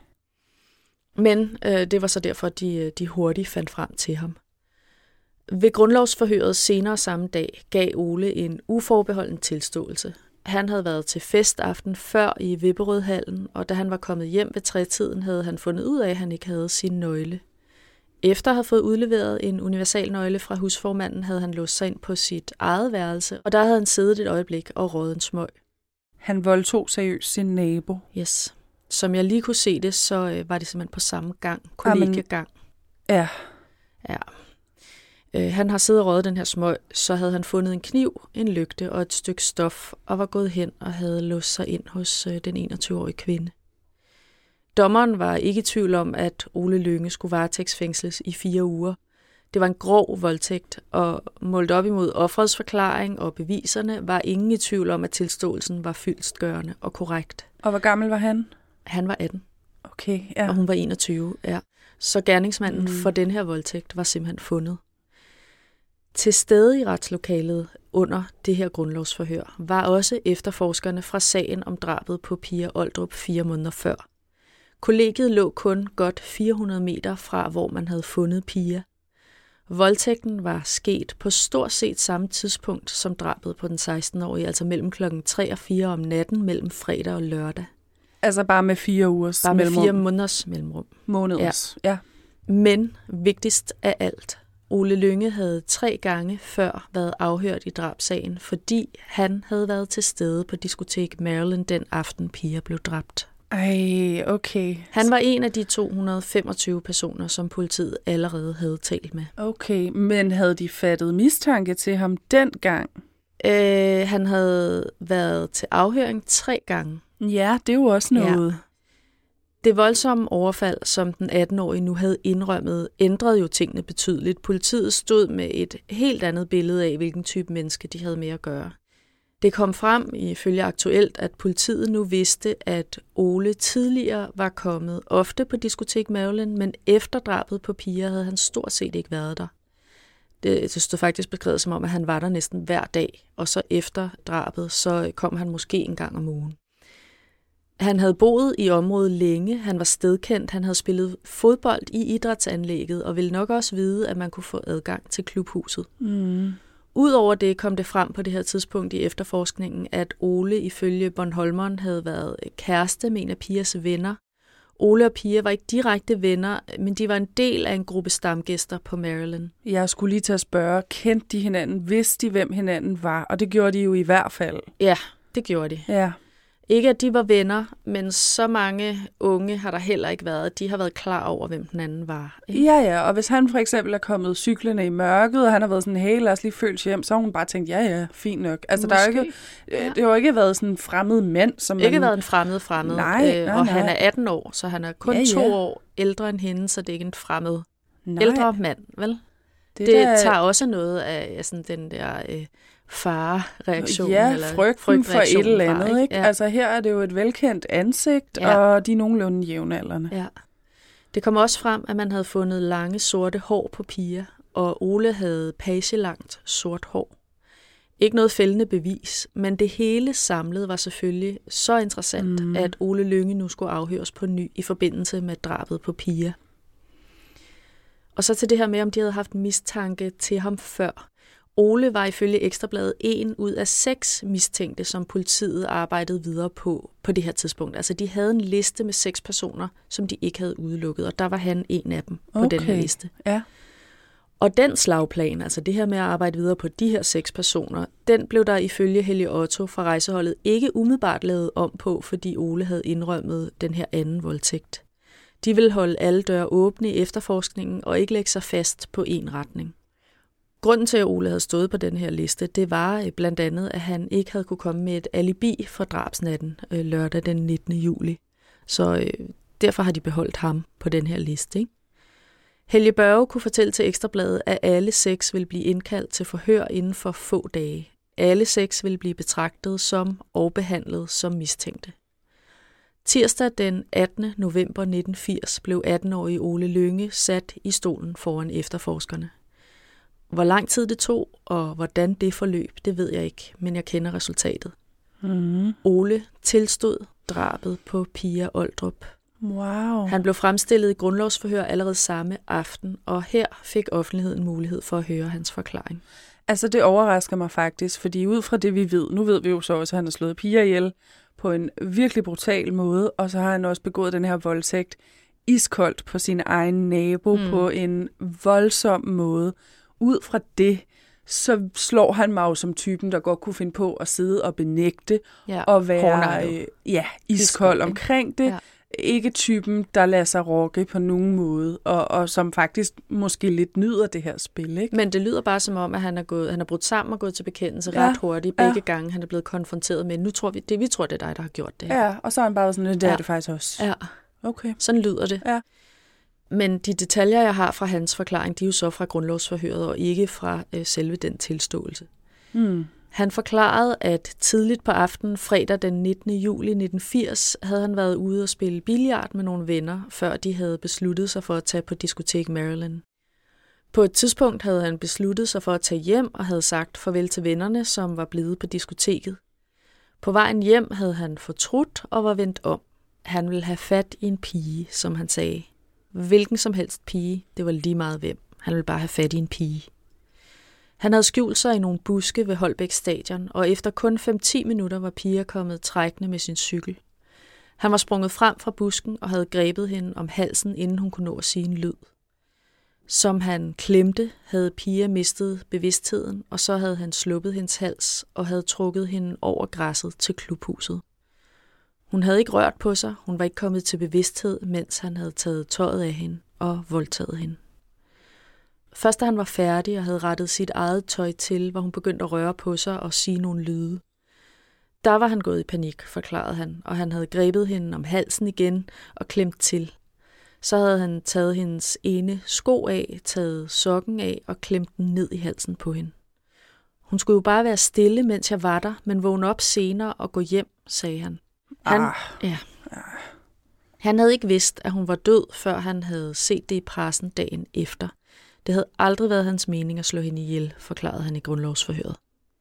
Men øh, det var så derfor, at de, de hurtigt fandt frem til ham. Ved grundlovsforhøret senere samme dag gav Ole en uforbeholden tilståelse. Han havde været til festaften før i Vipperødhallen, og da han var kommet hjem ved tretiden, havde han fundet ud af, at han ikke havde sin nøgle. Efter at have fået udleveret en universalnøgle fra husformanden, havde han låst sig ind på sit eget værelse, og der havde han siddet et øjeblik og røget en smøg.
Han voldtog seriøst sin nabo.
Yes. Som jeg lige kunne se det, så øh, var det simpelthen på samme gang, kollegagang.
Ja.
Ja. Øh, han har siddet og røget den her smøg, så havde han fundet en kniv, en lygte og et stykke stof, og var gået hen og havde låst sig ind hos øh, den enogtyve-årige kvinde. Dommeren var ikke i tvivl om, at Ole Lynge skulle varetægtsfængsles i fire uger. Det var en grov voldtægt, og målt op imod offerets forklaring og beviserne, var ingen i tvivl om, at tilståelsen var fyldestgørende og korrekt.
Og hvor gammel var han?
Han var atten.
Okay, ja.
Og hun var enogtyve, ja. Så gerningsmanden mm. for den her voldtægt var simpelthen fundet. Til stede i retslokalet under det her grundlovsforhør var også efterforskerne fra sagen om drabet på Pia Oldrup fire måneder før. Kollegiet lå kun godt fire hundrede meter fra, hvor man havde fundet Pia. Voldtægten var sket på stort set samme tidspunkt som drabet på den seksten-årige, altså mellem klokken tre og fire om natten mellem fredag og lørdag.
Altså bare med fire ugers
bare med
mellemrum.
fire måneders mellemrum.
Måneders, ja. ja.
Men vigtigst af alt, Ole Lynge havde tre gange før været afhørt i drabssagen, fordi han havde været til stede på diskotek Maryland den aften, Pia blev dræbt.
Ej, okay.
Han var en af de to hundrede og femogtyve personer, som politiet allerede havde talt med.
Okay, men havde de fattet mistanke til ham dengang?
Øh, han havde været til afhøring tre gange.
Ja, det er jo også noget. Ja.
Det voldsomme overfald, som den atten-årige nu havde indrømmet, ændrede jo tingene betydeligt. Politiet stod med et helt andet billede af, hvilken type menneske de havde med at gøre. Det kom frem ifølge Aktuelt, at politiet nu vidste, at Ole tidligere var kommet ofte på diskotek Maryland, men efter drabet på Pia havde han stort set ikke været der. Det, det stod faktisk beskrevet som om, at han var der næsten hver dag, og så efter drabet, så kom han måske en gang om ugen. Han havde boet i området længe, han var stedkendt, han havde spillet fodbold i idrætsanlægget, og ville nok også vide, at man kunne få adgang til klubhuset.
Mm.
Udover det kom det frem på det her tidspunkt i efterforskningen, at Ole ifølge Bornholmeren havde været kæreste med en af Pias venner. Ole og Pia var ikke direkte venner, men de var en del af en gruppe stamgæster på Maryland.
Jeg skulle lige til at spørge, kendte de hinanden? Vidste de, hvem hinanden var? Og det gjorde de jo i hvert fald.
Ja, det gjorde de.
Ja.
Ikke at de var venner, men så mange unge har der heller ikke været. De har været klar over, hvem den anden var. Ikke?
Ja, ja, og hvis han for eksempel er kommet cyklerne i mørket, og han har været sådan, hey, lad os lige følge hjem, så har hun bare tænkt, ja, ja, fint nok. Altså, der er ikke, ja. Det har jo ikke været sådan en fremmed mand, som
Ikke
man...
været en fremmed fremmed.
Nej,
øh,
nej,
Og
nej.
han er atten år, så han er kun
ja, ja.
to år ældre end hende, så det er ikke en fremmed
nej.
ældre mand, vel? Det, det
der...
tager også noget af sådan den der øh, farereaktion.
Ja,
eller
frygten for et eller andet.
Far,
ikke?
Ja.
Altså her er det jo et velkendt ansigt,
ja.
og de er nogenlunde jævnaldrende.
Ja. Det kom også frem, at man havde fundet lange sorte hår på Pia, og Ole havde pagelangt sort hår. Ikke noget fældende bevis, men det hele samlet var selvfølgelig så interessant, mm. at Ole Lynge nu skulle afhøres på ny i forbindelse med drabet på Pia. Og så til det her med, om de havde haft mistanke til ham før. Ole var ifølge Ekstrabladet en ud af seks mistænkte, som politiet arbejdede videre på på det her tidspunkt. Altså de havde en liste med seks personer, som de ikke havde udelukket, og der var han en af dem på
okay.
den her liste.
Ja.
Og den slagplan, altså det her med at arbejde videre på de her seks personer, den blev der ifølge Helge Otto fra rejseholdet ikke umiddelbart lavet om på, fordi Ole havde indrømmet den her anden voldtægt. De ville holde alle døre åbne i efterforskningen og ikke lægge sig fast på én retning. Grunden til, at Ole havde stået på den her liste, det var blandt andet, at han ikke havde kunne komme med et alibi for drabsnatten øh, lørdag den nittende juli. Så øh, derfor har de beholdt ham på den her liste, ikke? Helge Børge kunne fortælle til Ekstrabladet, at alle seks ville blive indkaldt til forhør inden for få dage. Alle seks ville blive betragtet som og behandlet som mistænkte. Tirsdag den attende november nitten firs blev atten-årige Ole Lynge sat i stolen foran efterforskerne. Hvor lang tid det tog, og hvordan det forløb, det ved jeg ikke, men jeg kender resultatet.
Mm.
Ole tilstod drabet på Pia Oldrup.
Wow.
Han blev fremstillet i grundlovsforhør allerede samme aften, og her fik offentligheden mulighed for at høre hans forklaring.
Altså det overrasker mig faktisk, fordi ud fra det vi ved, nu ved vi jo så også, at han har slået Pia ihjel på en virkelig brutal måde, og så har han også begået den her voldtægt iskoldt på sin egen nabo mm. på en voldsom måde. Ud fra det, så slår han mig jo som typen, der godt kunne finde på at sidde og benægte
ja,
og være øh, ja, iskold, iskold omkring det. Ja. Ikke typen, der lader sig rokke på nogen måde, og, og som faktisk måske lidt nyder det her spil. Ikke?
Men det lyder bare som om, at han er, gået, han er brudt sammen og gået til bekendelse ja. ret hurtigt. Begge ja. gange han er blevet konfronteret med, nu tror vi, det vi tror, det er dig, der har gjort det her.
Ja, og så er han bare sådan, det er
ja.
det faktisk også.
Ja,
okay.
Sådan lyder det.
Ja.
Men de detaljer, jeg har fra hans forklaring, de er jo så fra grundlovsforhøret, og ikke fra øh, selve den tilståelse.
Mm.
Han forklarede, at tidligt på aftenen, fredag den nittende juli nitten firs, havde han været ude og spille billard med nogle venner, før de havde besluttet sig for at tage på diskotek Maryland. På et tidspunkt havde han besluttet sig for at tage hjem og havde sagt farvel til vennerne, som var blevet på diskoteket. På vejen hjem havde han fortrudt og var vendt om. Han ville have fat i en pige, som han sagde. Hvilken som helst pige, det var lige meget hvem. Han ville bare have fat i en pige. Han havde skjult sig i nogle buske ved Holbæk Stadion, og efter kun fem til ti minutter var Pia kommet trækkende med sin cykel. Han var sprunget frem fra busken og havde grebet hende om halsen, inden hun kunne nå at sige en lyd. Som han klemte, havde Pia mistet bevidstheden, og så havde han sluppet hendes hals og havde trukket hende over græsset til klubhuset. Hun havde ikke rørt på sig, hun var ikke kommet til bevidsthed, mens han havde taget tøjet af hende og voldtaget hende. Først da han var færdig og havde rettet sit eget tøj til, var hun begyndt at røre på sig og sige nogle lyde. Der var han gået i panik, forklarede han, og han havde grebet hende om halsen igen og klemt til. Så havde han taget hendes ene sko af, taget sokken af og klemt den ned i halsen på hende. Hun skulle jo bare være stille, mens jeg var der, men vågne op senere og gå hjem, sagde han. Han,
ah.
ja. Han havde ikke vidst, at hun var død, før han havde set det i pressen dagen efter. Det havde aldrig været hans mening at slå hende ihjel, forklarede han i grundlovsforhøret.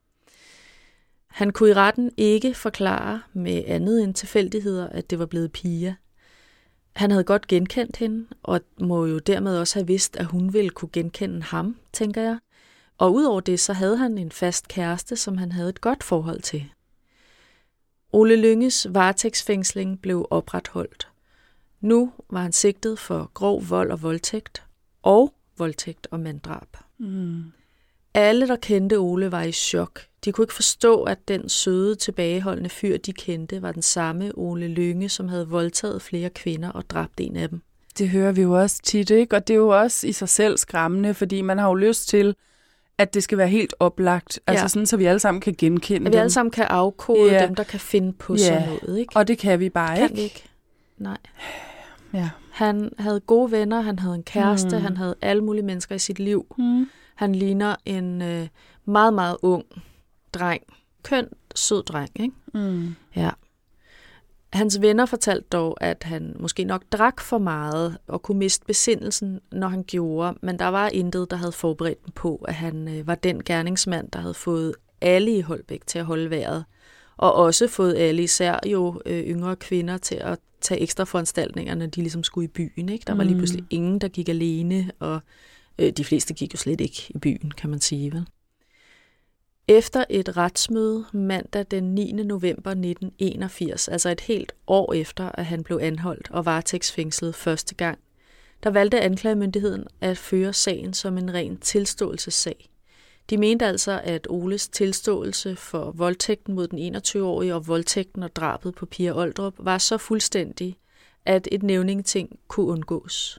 Han kunne i retten ikke forklare med andet end tilfældigheder, at det var blevet Pia. Han havde godt genkendt hende, og må jo dermed også have vidst, at hun ville kunne genkende ham, tænker jeg. Og udover det, så havde han en fast kæreste, som han havde et godt forhold til. Ole Lynges varetægtsfængsling blev opretholdt. Nu var han sigtet for grov vold og voldtægt, og voldtægt og manddrab.
Mm.
Alle, der kendte Ole, var i chok. De kunne ikke forstå, at den søde, tilbageholdende fyr, de kendte, var den samme Ole Lynge, som havde voldtaget flere kvinder og dræbt en af dem.
Det hører vi jo også tit, ikke? Og det er jo også i sig selv skræmmende, fordi man har jo lyst til, at det skal være helt oplagt, altså ja. sådan, så vi alle sammen kan genkende
At vi
dem.
alle sammen kan afkode
ja.
dem, der kan finde på
ja.
sådan noget, ikke?
Og det kan vi bare
kan
ikke.
Vi ikke. Nej.
Ja.
Han havde gode venner, han havde en kæreste, mm. han havde alle mulige mennesker i sit liv.
Mm.
Han ligner en øh, meget, meget ung dreng. Køn, sød dreng, ikke?
Mm.
Ja. Hans venner fortalte dog, at han måske nok drak for meget og kunne miste besindelsen, når han gjorde, men der var intet, der havde forberedt dem på, at han øh, var den gerningsmand, der havde fået alle i Holbæk til at holde vejret, og også fået alle, især jo øh, yngre kvinder, til at tage ekstra foranstaltninger, når de ligesom skulle i byen. Ikke? Der var lige pludselig ingen, der gik alene, og øh, de fleste gik jo slet ikke i byen, kan man sige, vel? Efter et retsmøde mandag den niende november nitten enogfirs, altså et helt år efter, at han blev anholdt og varetægtsfængslet første gang, der valgte anklagemyndigheden at føre sagen som en ren tilståelsessag. De mente altså, at Oles tilståelse for voldtægten mod den enogtyve-årige og voldtægten og drabet på Pia Oldrup var så fuldstændig, at et nævningeting kunne undgås.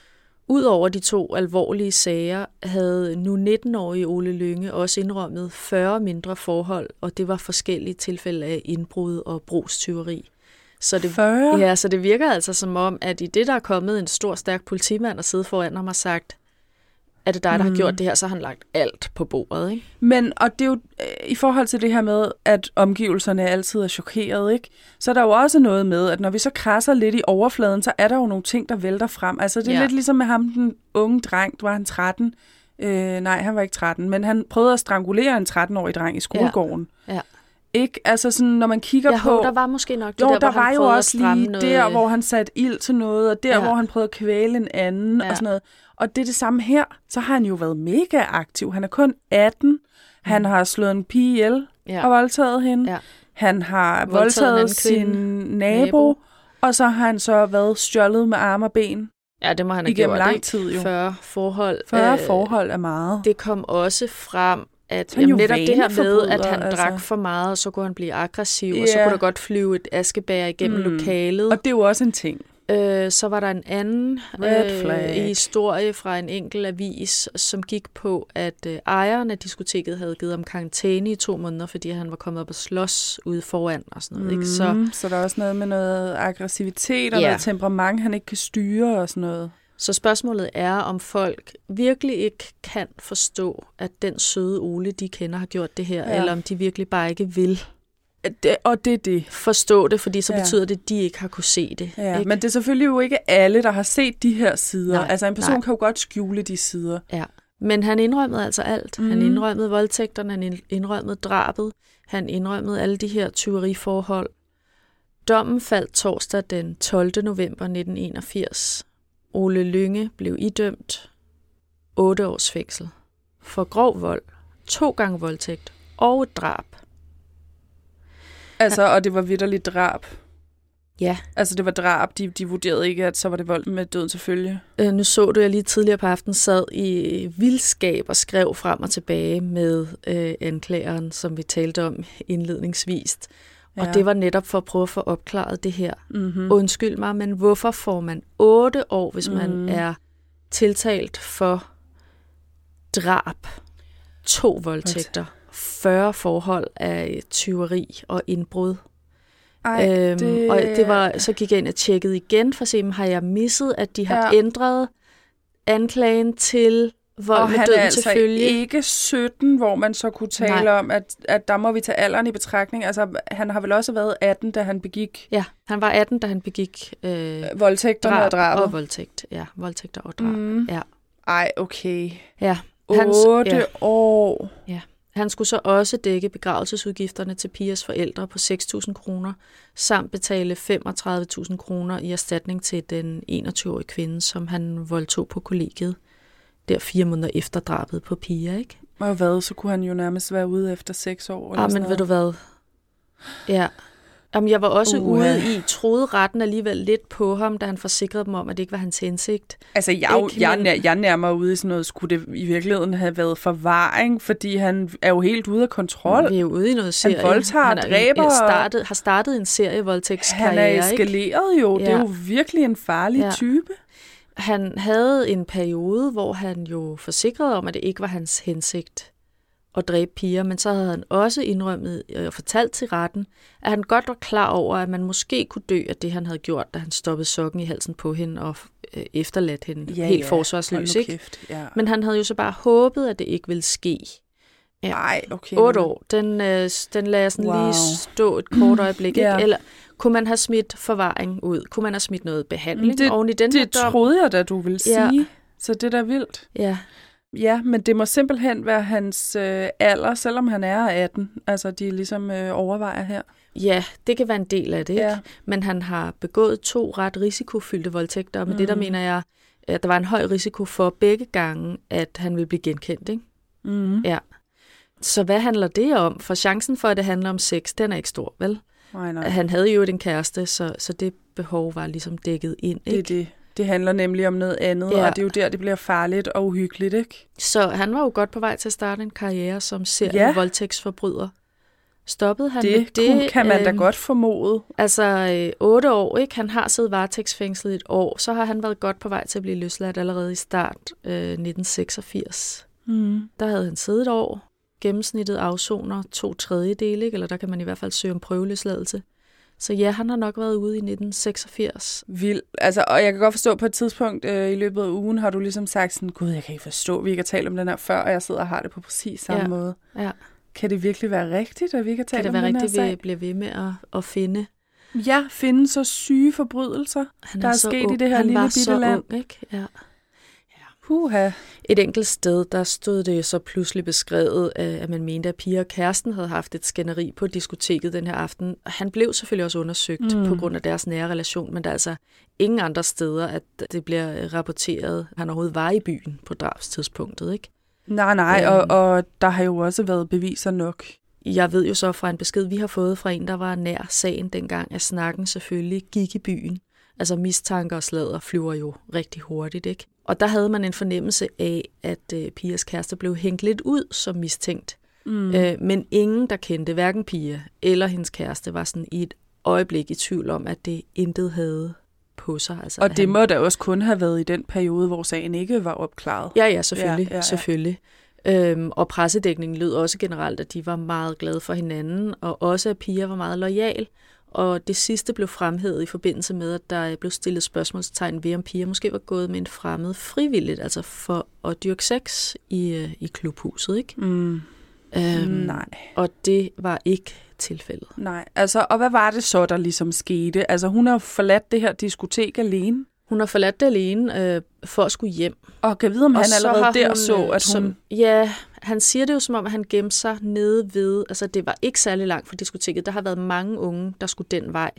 Udover de to alvorlige sager havde nu nitten-årige Ole Lynge også indrømmet fyrre mindre forhold, og det var forskellige tilfælde af indbrud og brugstyveri. Så det,
fyrre?
Ja, så det virker altså som om, at i det, der er kommet en stor, stærk politimand og sidde foran ham og sagt, at det er dig, der mm. har gjort det her, så har han lagt alt på bordet, ikke?
Men, og det er jo i forhold til det her med, at omgivelserne altid er chokeret, ikke? Så er der jo også noget med, at når vi så krasser lidt i overfladen, så er der jo nogle ting, der vælter frem. Altså det er ja. lidt ligesom med ham, den unge dreng, var han tretten? Øh, nej, han var ikke tretten, men han prøvede at strangulere en tretten-årig dreng i skolegården.
Ja. Ja.
Ikke? Altså sådan, når man kigger
jeg
på...
Håber, der var måske nok det
jo,
der,
der
hvor
var
han
jo også lige
noget...
der, hvor han satte ild til noget, og der, ja. hvor han prøvede at kvæle en anden, ja. og sådan noget. Og det er det samme her. Så har han jo været mega aktiv. Han er kun atten. Mm. Han har slået en pige ihjel ja. og voldtaget hende. Ja. Han har voldtaget, voldtaget sin nabo, nabo, og så har han så været stjålet med arme og ben.
Ja, det må han have
igennem
gjort,
lang
ikke?
tid jo.
fyrre forhold.
fyrre øh, forhold er meget.
Det kom også frem, at jamen, netop det her med, at han altså. drak for meget, og så kunne han blive aggressiv, yeah. og så kunne der godt flyve et askebær igennem mm. lokalet.
Og det er jo også en ting.
Øh, så var der en anden øh, historie fra en enkelt avis, som gik på, at øh, ejeren af diskoteket havde givet ham karantæne i to måneder, fordi han var kommet op og slås ude foran og sådan noget.
Mm,
ikke? Så,
så der er også noget med noget aggressivitet og
ja.
noget temperament, han ikke kan styre og sådan noget.
Så spørgsmålet er, om folk virkelig ikke kan forstå, at den søde Ole, de kender, har gjort det her, ja. eller om de virkelig bare ikke vil
det, og det er det.
forstå det, fordi så ja. betyder det, at de ikke har kunne se det.
Ja,
ikke?
men det er selvfølgelig jo ikke alle, der har set de her sider.
Nej,
altså en person
nej.
kan jo godt skjule de sider.
Ja, men han indrømmede altså alt. Mm. Han indrømmede voldtægterne, han indrømmede drabet, han indrømmede alle de her tyveriforhold. Dommen faldt torsdag den tolvte november nitten enogfirs. Ole Lynge blev idømt otte års fængsel for grov vold, to gange voldtægt og et drab.
Altså, og det var vitterligt drab?
Ja.
Altså, det var drab. De, de vurderede ikke, at så var det vold med døden til følge?
Øh, nu så du, jeg lige tidligere på aftenen sad i vildskab og skrev frem og tilbage med øh, anklageren, som vi talte om indledningsvist. Og ja. det var netop for at prøve at få opklaret det her. Mm-hmm. Undskyld mig, men hvorfor får man otte år, hvis man mm. er tiltalt for drab, to voldtægter, fyrre forhold af tyveri og indbrud?
Ej,
øhm,
det...
Og det var, så gik jeg ind og tjekkede igen for at se, har jeg misset, at de har ja. ændret anklagen til vold
og
med
han
døden
er altså
til følge.
Ikke sytten, hvor man så kunne tale Nej. om, at, at der må vi tage alderen i betragtning. Altså, han har vel også været atten, da han begik...
Ja, han var atten, da han begik... Øh,
voldtægterne og drabet.
Og voldtægt, ja. Voldtægter og drab, mm. ja.
Ej, okay.
Ja.
Hans, otte ja. år.
Ja. Han skulle så også dække begravelsesudgifterne til Pias forældre på seks tusind kroner, samt betale femogtredive tusind kroner i erstatning til den enogtyve-årige kvinde, som han voldtog på kollegiet. Der fire måneder efter drabet på Pia, ikke?
Og hvad, så kunne han jo nærmest være ude efter seks år. Eller
ah, men ved du hvad? Ja. Jamen, jeg var også uh. ude i, troede retten alligevel lidt på ham, da han forsikrede dem om, at det ikke var hans hensigt.
Altså, jeg, ikke, jeg, men... jeg nærmer ude i sådan noget, skulle det i virkeligheden have været forvaring, fordi han er jo helt ude af kontrol.
Vi er jo ude i noget serie.
Han voldtager, han er, dræber.
Startet, har startet en serie voldtægtskarriere,
Han er eskaleret jo. Ja. Det er jo virkelig en farlig ja. type.
Han havde en periode, hvor han jo forsikrede om, at det ikke var hans hensigt at dræbe piger, men så havde han også indrømmet og fortalt til retten, at han godt var klar over, at man måske kunne dø af det, han havde gjort, da han stoppede sokken i halsen på hende og øh, efterladt hende
ja,
helt
ja.
forsvarsløs. Ikke?
Kæft, ja.
Men han havde jo så bare håbet, at det ikke ville ske.
Ja. Nej, okay.
otte år. Den, øh, den lader jeg sådan wow. lige stå et kort øjeblik.
Ja.
Ikke? Eller kunne man have smidt forvaring ud? Kunne man have smidt noget behandling
det,
oven i den
det
her dom?
Det troede jeg da, du ville
ja.
sige. Så det er da vildt.
Ja.
Ja, men det må simpelthen være hans øh, alder, selvom han er atten. Altså, de ligesom øh, overvejer her.
Ja, det kan være en del af det, ikke?
Ja.
Men han har begået to ret risikofyldte voldtægter, og med mm. det der mener jeg, at der var en høj risiko for begge gange, at han ville blive genkendt, ikke?
Mm.
Ja. Så hvad handler det om? For chancen for, at det handler om sex, den er ikke stor, vel?
Nej, nej.
Han havde jo en kæreste, så, så det behov var ligesom dækket ind, ikke?
Det er det. Det handler nemlig om noget andet, ja. Og det er jo der, det bliver farligt og uhyggeligt, ikke?
Så han var jo godt på vej til at starte en karriere som serie
ja.
voldtægtsforbryder. Stoppede han
det,
med det?
Det kan man da øh, godt formode.
Altså øh, otte år, ikke? Han har siddet varetægtsfængslet et år, så har han været godt på vej til at blive løsladt allerede i start øh, nitten seksogfirs.
Mm.
Der havde han siddet et år. Gennemsnittet afsoner to tredjedele, ikke? Eller der kan man i hvert fald søge om prøveløsladelse. Så ja, han har nok været ude i nitten seksogfirs.
Vildt. Altså, og jeg kan godt forstå, på et tidspunkt øh, i løbet af ugen, har du ligesom sagt sådan, gud, jeg kan ikke forstå, vi ikke har talt om den her før, og jeg sidder og har det på præcis samme
ja.
måde.
Ja.
Kan det virkelig være rigtigt, at vi ikke har talt om den her sag?
Kan det være rigtigt, at vi bliver ved med at, at finde?
Ja, finde så syge forbrydelser,
han
der er, er sket ung. i det her han lille bitte land.
Ung, ikke? Ja.
Puha.
Et enkelt sted, der stod det så pludselig beskrevet, at man mente, at Pia og kæresten havde haft et skænderi på diskoteket den her aften. Han blev selvfølgelig også undersøgt mm. på grund af deres nære relation, men der er altså ingen andre steder, at det bliver rapporteret, at han overhovedet var i byen på drabstidspunktet, ikke?
Nej, nej, øhm. og, og der har jo også været beviser nok.
Jeg ved jo så fra en besked, vi har fået fra en, der var nær sagen dengang, at snakken selvfølgelig gik i byen. Altså mistanker og sladder flyver jo rigtig hurtigt, ikke? Og der havde man en fornemmelse af, at øh, Pias kæreste blev hængt lidt ud som mistænkt. Mm. Øh, men ingen, der kendte hverken Pia eller hendes kæreste, var sådan i et øjeblik i tvivl om, at det intet havde på sig. Altså,
og det
han...
må da også kun have været i den periode, hvor sagen ikke var opklaret.
Ja, ja, selvfølgelig. Ja, ja, ja. selvfølgelig. Øhm, og pressedækningen lød også generelt, at de var meget glade for hinanden, og også at Pia var meget loyal. Og det sidste blev fremhævet i forbindelse med, at der blev stillet spørgsmålstegn ved, om Pia måske var gået med en fremmed frivilligt, altså for at dyrke sex i, i klubhuset, ikke?
Mm.
Øhm,
Nej.
Og det var ikke tilfældet.
Nej, altså, og hvad var det så, der ligesom skete? Altså, hun har forladt det her diskotek alene.
Hun har forladt det alene øh, for at skulle hjem.
Og kan vide, om og han allerede der hun, så, at hun...
Som, ja, han siger det jo som om, at han gemte sig nede ved... Altså, det var ikke særlig langt fra diskoteket. Der har været mange unge, der skulle den vej.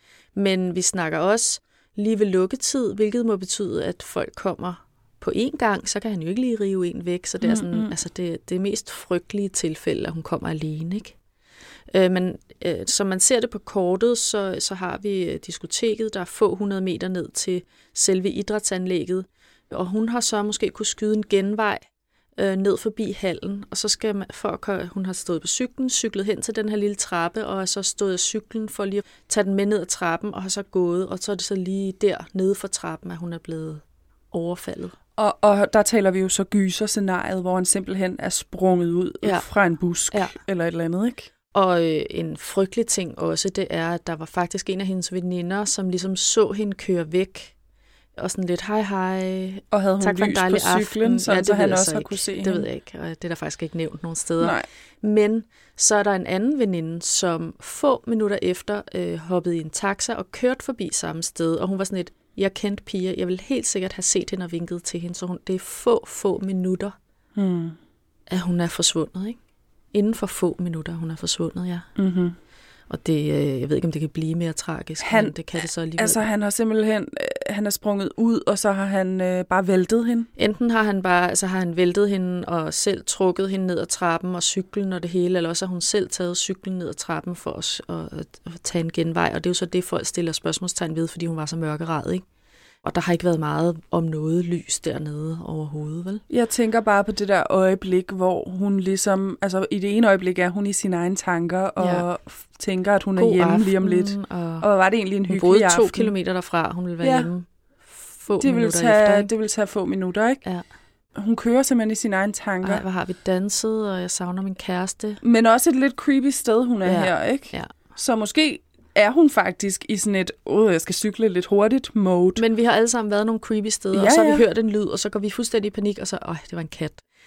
Men vi snakker også lige ved lukketid, hvilket må betyde, at folk kommer på én gang. Så kan han jo ikke lige rive en væk. Så det er sådan, mm-hmm. altså, det, det mest frygtelige tilfælde, at hun kommer alene, ikke? Øh, men øh, som man ser det på kortet, så, så har vi diskoteket, der er få hundrede meter ned til selve idrætsanlægget. Og hun har så måske kunne skyde en genvej øh, ned forbi hallen, og så skal man, for at hun har stået på cyklen, cyklet hen til den her lille trappe, og så stået af cyklen for lige at tage den med ned ad trappen, og har så gået, og så er det så lige der nede for trappen, at hun er blevet overfaldet.
Og, og der taler vi jo så gyser-scenariet, hvor han simpelthen er sprunget ud ja. fra en busk ja. eller et eller andet, ikke?
Og øh, en frygtelig ting også, det er, at der var faktisk en af hendes veninder, som ligesom så hende køre væk. Og sådan lidt, hej hej,
og havde hun tak for en dejlig på cyklen, aften. Sådan, ja, det så han også har kunne se
Det
hende.
ved jeg ikke, og det er der faktisk ikke nævnt nogen steder.
Nej.
Men så er der en anden veninde, som få minutter efter øh, hoppede i en taxa og kørte forbi samme sted. Og hun var sådan lidt, jeg kendte Pia, jeg ville helt sikkert have set hende og vinket til hende. Så hun, det er få, få minutter,
hmm.
at hun er forsvundet, ikke? Inden for få minutter, hun er forsvundet, ja.
Mm-hmm.
Og det, jeg ved ikke, om det kan blive mere tragisk, han, men det kan det så alligevel.
Altså, han har simpelthen, han er sprunget ud, og så har han øh, bare væltet hende?
Enten har han bare, altså har han væltet hende og selv trukket hende ned ad trappen og cyklen og det hele, eller også har hun selv taget cyklen ned ad trappen for os at, at, at tage en genvej. Og det er jo så det, folk stiller spørgsmålstegn ved, fordi hun var så mørkeret, ikke? Og der har ikke været meget om noget lys dernede overhovedet, vel? Jeg
tænker bare på det der øjeblik, hvor hun ligesom... Altså, i det ene øjeblik er hun i sine egne tanker, og ja. tænker, at hun
God
er hjemme
aften,
lige om lidt.
Og,
og var det egentlig en hyggelig aften?
Hun boede to kilometer derfra, hun ville være ja. hjemme få
det
minutter
tage,
efter. Ikke?
Det vil tage få minutter, ikke?
Ja.
Hun kører simpelthen i sine egne tanker.
Ej, hvor har vi danset, og jeg savner min kæreste.
Men også et lidt creepy sted, hun er
ja.
her, ikke?
Ja.
Så måske... er hun faktisk i sådan et, åh, jeg skal cykle lidt hurtigt mode.
Men vi har alle sammen været nogle creepy steder,
ja,
og så har
ja.
vi hørt en lyd, og så går vi fuldstændig i panik, og så, åh, det var en kat.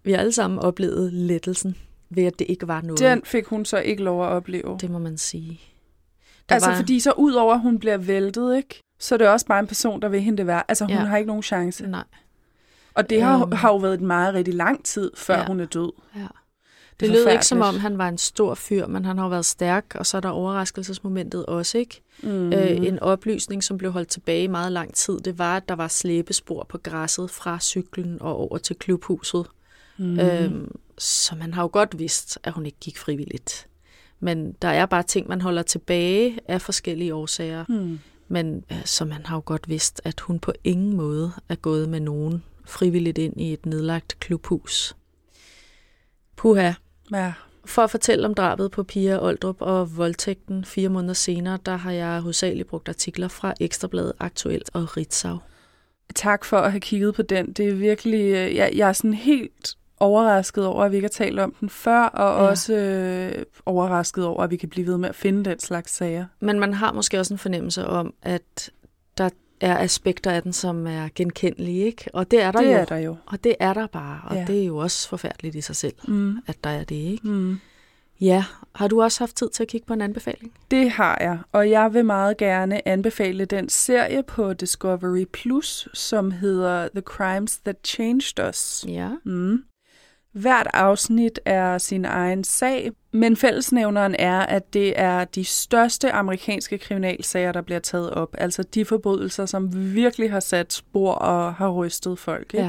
Vi har alle sammen oplevet lettelsen ved, at det ikke var noget.
Den fik hun så ikke lov at opleve.
Det må man sige. Der
altså
var...
fordi så ud over, at hun bliver væltet, ikke? Så er det også bare en person, der vil hende det være. Altså hun ja. har ikke nogen chance.
Nej.
Og det har, um... har jo været et meget rigtig lang tid, før ja. hun er død.
Ja. Det, det lød ikke som om, han var en stor fyr, men han har været stærk, og så er der overraskelsesmomentet også, ikke? Mm. Øh, en oplysning, som blev holdt tilbage i meget lang tid, det var, at der var slæbespor på græsset fra cyklen og over til klubhuset. Mm. Øhm, så man har jo godt vidst, at hun ikke gik frivilligt. Men der er bare ting, man holder tilbage af forskellige årsager. Mm. Men øh, så man har jo godt vidst, at hun på ingen måde er gået med nogen frivilligt ind i et nedlagt klubhus. Puha.
Ja.
For at fortælle om drabet på Pia Oldrup og voldtægten fire måneder senere, der har jeg hovedsageligt brugt artikler fra Ekstra Bladet, Aktuelt og Ritzau.
Tak for at have kigget på den. Det er virkelig, jeg, jeg er sådan helt overrasket over, at vi ikke har talt om den før, og ja. også øh, overrasket over, at vi kan blive ved med at finde den slags sager.
Men man har måske også en fornemmelse om, at der er aspekter af den, som er genkendelige, ikke? Og det er der
det
jo.
er der jo.
Og det er der bare, og
ja.
det er jo også forfærdeligt i sig selv, mm. at der er det, ikke?
Mm.
Ja, har du også haft tid til at kigge på en anbefaling?
Det har jeg, og jeg vil meget gerne anbefale den serie på Discovery Plus, som hedder The Crimes That Changed Us.
Ja.
Mm. Hvert afsnit er sin egen sag, men fællesnævneren er, at det er de største amerikanske kriminalsager, der bliver taget op. Altså de forbrydelser, som virkelig har sat spor og har rystet folk, ikke?
Ja.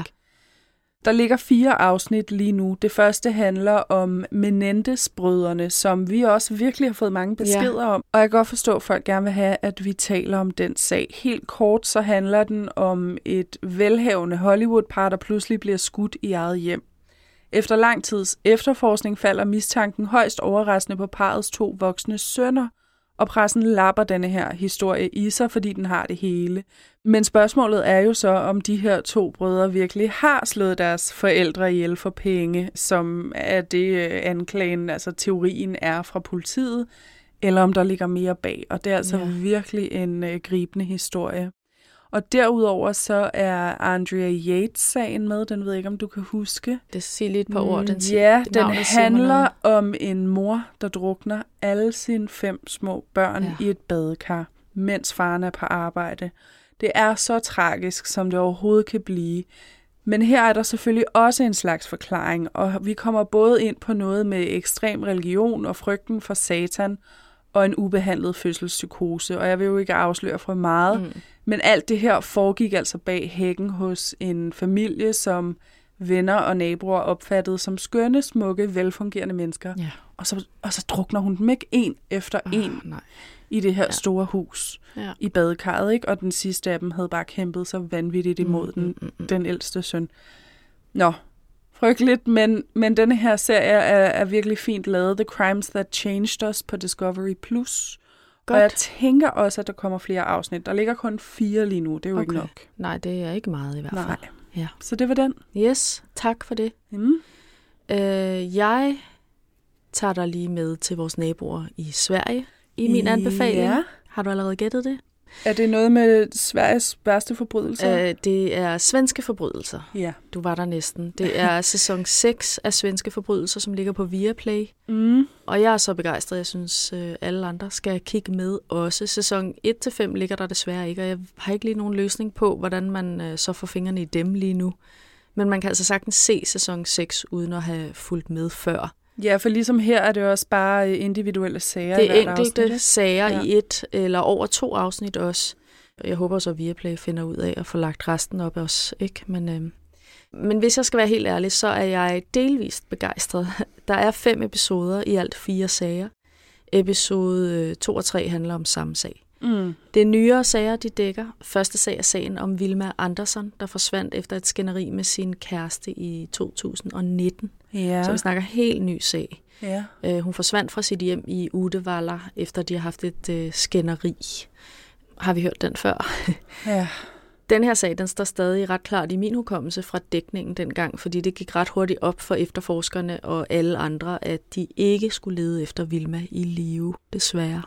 Der ligger fire afsnit lige nu. Det første handler om Menendez-brødrene, som vi også virkelig har fået mange beskeder ja. om. Og jeg kan godt forstå, at folk gerne vil have, at vi taler om den sag. Helt kort så handler den om et velhavende Hollywood-par, der pludselig bliver skudt i eget hjem. Efter lang tids efterforskning falder mistanken højst overraskende på parrets to voksne sønner, og pressen lapper denne her historie i sig, fordi den har det hele. Men spørgsmålet er jo så, om de her to brødre virkelig har slået deres forældre ihjel for penge, som er det anklagen, altså teorien er fra politiet, eller om der ligger mere bag. Og det er altså ja. virkelig en uh, gribende historie. Og derudover så er Andrea Yates-sagen med, den ved jeg ikke, om du kan huske.
Det siger lige et par ord. Den
ja, den handler om en mor, der drukner alle sine fem små børn ja. i et badekar, mens faren er på arbejde. Det er så tragisk, som det overhovedet kan blive. Men her er der selvfølgelig også en slags forklaring, og vi kommer både ind på noget med ekstrem religion og frygten for Satan, og en ubehandlet fødselspsykose. Og jeg vil jo ikke afsløre for meget, mm. men alt det her foregik altså bag hækken hos en familie, som venner og naboer opfattede som skønne, smukke, velfungerende mennesker.
Ja.
Og, så, og så drukner hun dem ikke en efter oh, en
nej.
i det her
ja.
store hus
ja.
i badekarret, ikke? Og den sidste af dem havde bare kæmpet så vanvittigt imod mm, den, mm, mm. den ældste søn. Nå, frygteligt, men, men denne her serie er, er virkelig fint lavet. The Crimes That Changed Us på Discovery Plus. Godt. Og jeg tænker også, at der kommer flere afsnit. Der ligger kun fire lige nu, det er jo okay. ikke nok.
Nej, det er ikke meget i hvert fald.
Nej.
Ja.
Så det var den.
Yes, tak for det.
Mm.
Øh, jeg tager dig lige med til vores naboer i Sverige i min anbefaling.
Ja.
Har du allerede gættet det?
Er det noget med Sveriges værste forbrydelser?
Øh, det er svenske forbrydelser.
Ja.
Du var der næsten. Det er sæson seks af svenske forbrydelser, som ligger på Viaplay.
Mm.
Og jeg er så begejstret, jeg synes, alle andre skal kigge med også. Sæson et til fem ligger der desværre ikke, og jeg har ikke lige nogen løsning på, hvordan man så får fingrene i dem lige nu. Men man kan altså sagtens se sæson seks, uden at have fulgt med før.
Ja, for ligesom her er det også bare individuelle sager.
Det er
i hvert
enkelte
afsnit.
sager
ja.
i et eller over to afsnit også. Jeg håber så, at Viaplay finder ud af at få lagt resten op også, ikke? Men, øh, men hvis jeg skal være helt ærlig, så er jeg delvist begejstret. Der er fem episoder i alt fire sager. Episode to og tre handler om samme sag.
Mm.
Det er nyere sager, de dækker. Første sag er sagen om Vilma Andersson, der forsvandt efter et skænderi med sin kæreste i to tusind nitten.
Ja.
Så vi snakker helt ny sag.
Ja.
Uh, hun forsvandt fra sit hjem i Uddevalla, efter de har haft et uh, skænderi. Har vi hørt den før?
Ja.
Den her sag, den står stadig ret klart i min hukommelse fra dækningen dengang, fordi det gik ret hurtigt op for efterforskerne og alle andre, at de ikke skulle lede efter Vilma i live, desværre.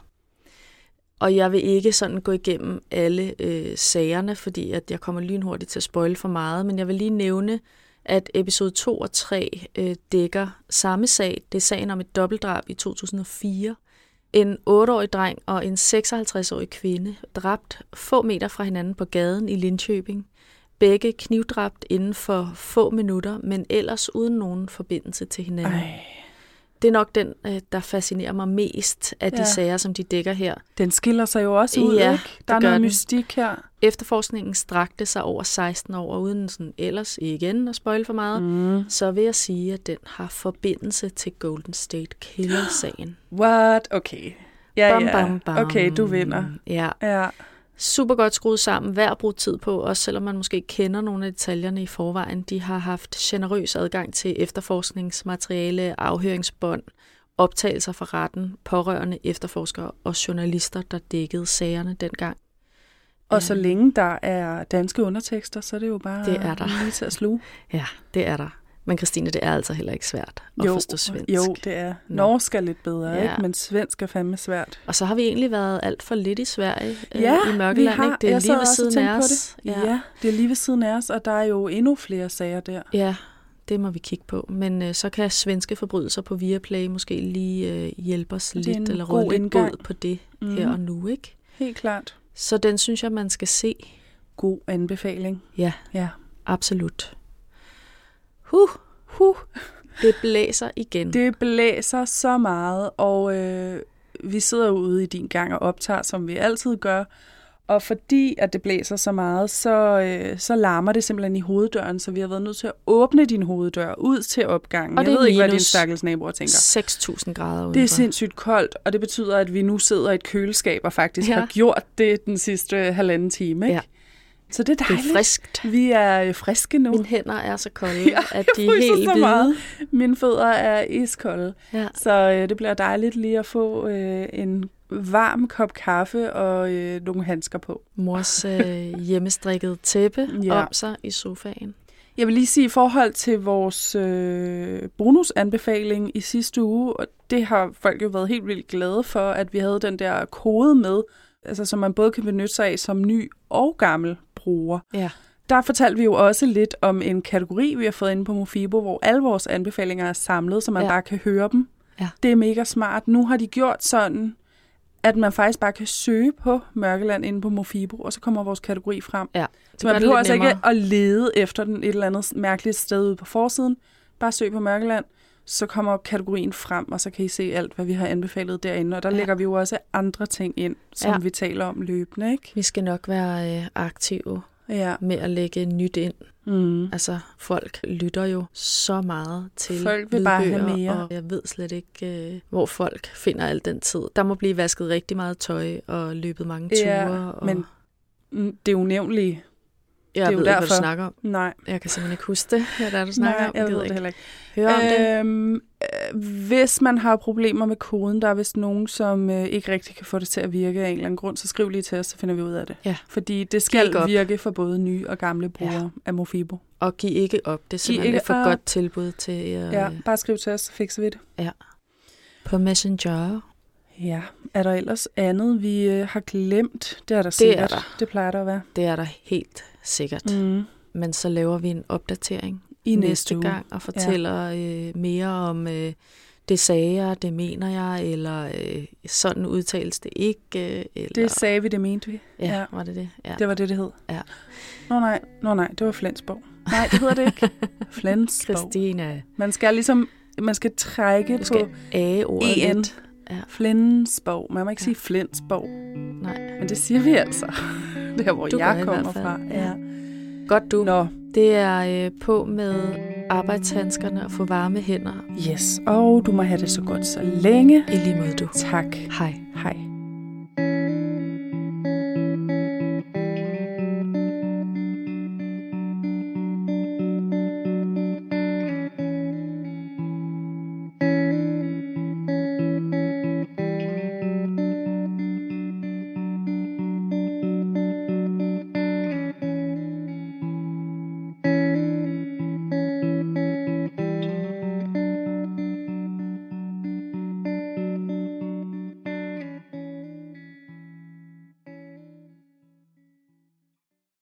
Og jeg vil ikke sådan gå igennem alle øh, sagerne, fordi at jeg kommer lynhurtigt til at spoile for meget, men jeg vil lige nævne, at episode to og tre øh, dækker samme sag. Det er sagen om et dobbeltdrab i to tusind og fire. En otteårig dreng og en seksoghalvtreds-årig kvinde dræbt få meter fra hinanden på gaden i Linköping. Begge knivdræbt inden for få minutter, men ellers uden nogen forbindelse til hinanden. Ej. Det er nok den, der fascinerer mig mest af de ja. sager, som de dækker her.
Den skiller sig jo også ud,
ja,
ikke? Der er noget den. mystik her.
Efterforskningen strakte sig over seksten år, og uden sådan ellers igen at spoile for meget, mm. så vil jeg sige, at den har forbindelse til Golden State Killer-sagen.
What? Okay. Ja,
bam,
ja.
Bam, bam.
Okay, du vinder.
Ja.
ja.
Super godt skruet sammen, værd at bruge tid på, også selvom man måske kender nogle af detaljerne i forvejen. De har haft generøs adgang til efterforskningsmateriale, afhøringsbånd, optagelser fra retten, pårørende efterforskere og journalister, der dækkede sagerne dengang.
Og så længe der er danske undertekster, så er det jo bare
det er der.
lige til at sluge.
Ja, det er der. Men Christine, det er altså heller ikke svært at
jo,
forstå svensk.
Jo, det er. Norsk er lidt bedre, ja. ikke? Men svensk er fandme svært.
Og så har vi egentlig været alt for lidt i Sverige,
ja,
øh, i Mørkeland.
Har,
ikke? Det er lige ved siden af os.
Ja. ja, det er lige ved siden af os, og der er jo endnu flere sager der.
Ja, det må vi kigge på. Men øh, så kan svenske forbrydelser på Viaplay måske lige øh, hjælpe os lidt, eller råde lidt bod på det mm. her og nu, ikke?
Helt klart.
Så den synes jeg, man skal se.
God anbefaling.
Ja,
ja.
absolut. Huh. Huh. Det blæser igen.
Det blæser så meget, og øh, vi sidder ude i din gang og optager, som vi altid gør. Og fordi at det blæser så meget, så, øh, så larmer det simpelthen i hoveddøren, så vi har været nødt til at åbne din hoveddør ud til opgangen.
Og det
Jeg ved ikke, hvad din
minus
stakkels naboer tænker.
seks tusind grader udenfor.
Det er sindssygt koldt, og det betyder, at vi nu sidder i et køleskab og faktisk
ja.
har gjort det den sidste halvanden time. Ikke?
Ja.
Så det er dejligt.
Det er friskt.
Vi er friske nu.
Mine hænder er så kolde, ja, at de er helt
så
hvide.
Meget. Mine fødder er iskolde.
Ja.
Så øh, det bliver dejligt lige at få øh, en varm kop kaffe og øh, nogle handsker på.
Mors øh, hjemmestrikkede tæppe ja. om sig i sofaen.
Jeg vil lige sige i forhold til vores øh, bonusanbefaling i sidste uge, og det har folk jo været helt vildt glade for, at vi havde den der kode med, altså som man både kan benytte sig af som ny og gammel bruger.
Ja.
Der fortalte vi jo også lidt om en kategori, vi har fået inde på Mofibo, hvor alle vores anbefalinger er samlet, så man ja. bare kan høre dem.
Ja.
Det er mega smart. Nu har de gjort sådan, at man faktisk bare kan søge på Mørkeland inde på Mofibo, og så kommer vores kategori frem.
Ja,
så man behøver altså ikke at lede efter den et eller andet mærkeligt sted ude på forsiden. Bare søg på Mørkeland, så kommer kategorien frem, og så kan I se alt, hvad vi har anbefalet derinde. Og der ja. lægger vi jo også andre ting ind, som ja. vi taler om løbende, ikke?
Vi skal nok være øh, aktive
ja.
med at lægge nyt ind.
Mm.
Altså, folk lytter jo så meget til
folk vil bare have mere.
Og jeg ved slet ikke, øh, hvor folk finder al den tid. Der må blive vasket rigtig meget tøj og løbet mange ture.
Ja,
og
men det er unævnlige.
Jeg
det er
ved
jo
ikke, hvad du snakker om.
Nej.
Jeg kan simpelthen ikke huske det, hvad det er, du snakker
Nej,
om.
jeg, jeg ved det heller ikke.
Hør om
øhm, det. Hvis man har problemer med koden, der er vist nogen, som øh, ikke rigtig kan få det til at virke af en eller anden grund, så skriv lige til os, så finder vi ud af det.
Ja.
Fordi det skal virke for både nye og gamle brugere ja. af Mofibo.
Og giv ikke op. Det er simpelthen et for op. godt tilbud til... Øh...
Ja, bare skriv til os, så fikser vi det.
Ja. På Messenger.
Ja, er der ellers andet, vi øh, har glemt? Det er der sikkert. Det, er der. Det plejer der at være.
Det er der helt sikkert.
Mm.
Men så laver vi en opdatering
i næste,
næste gang og fortæller ja. øh, mere om, øh, det sagde jeg, det mener jeg, eller øh, sådan udtales det ikke. Øh, eller...
Det sagde vi, det mente vi.
Ja, ja. var det det? Ja.
Det var det, det hed.
Ja.
Nå nej, Nå, nej, det var Flensborg. Nej, det hedder det ikke. Flensborg.
Christina.
Man skal ligesom, man skal trække
du skal
på
A-ordet
en.
lidt. Ja.
Flensborg. Man må ikke ja. sige Flensborg.
Nej.
Men det siger vi altså. Det er, hvor
du
jeg kommer fra. Ja.
Godt du.
Nå.
Det er øh, på med arbejdshandskerne og få varme hænder.
Yes, og du må have det så godt så længe.
I lige måde du.
Tak.
Hej.
Hej.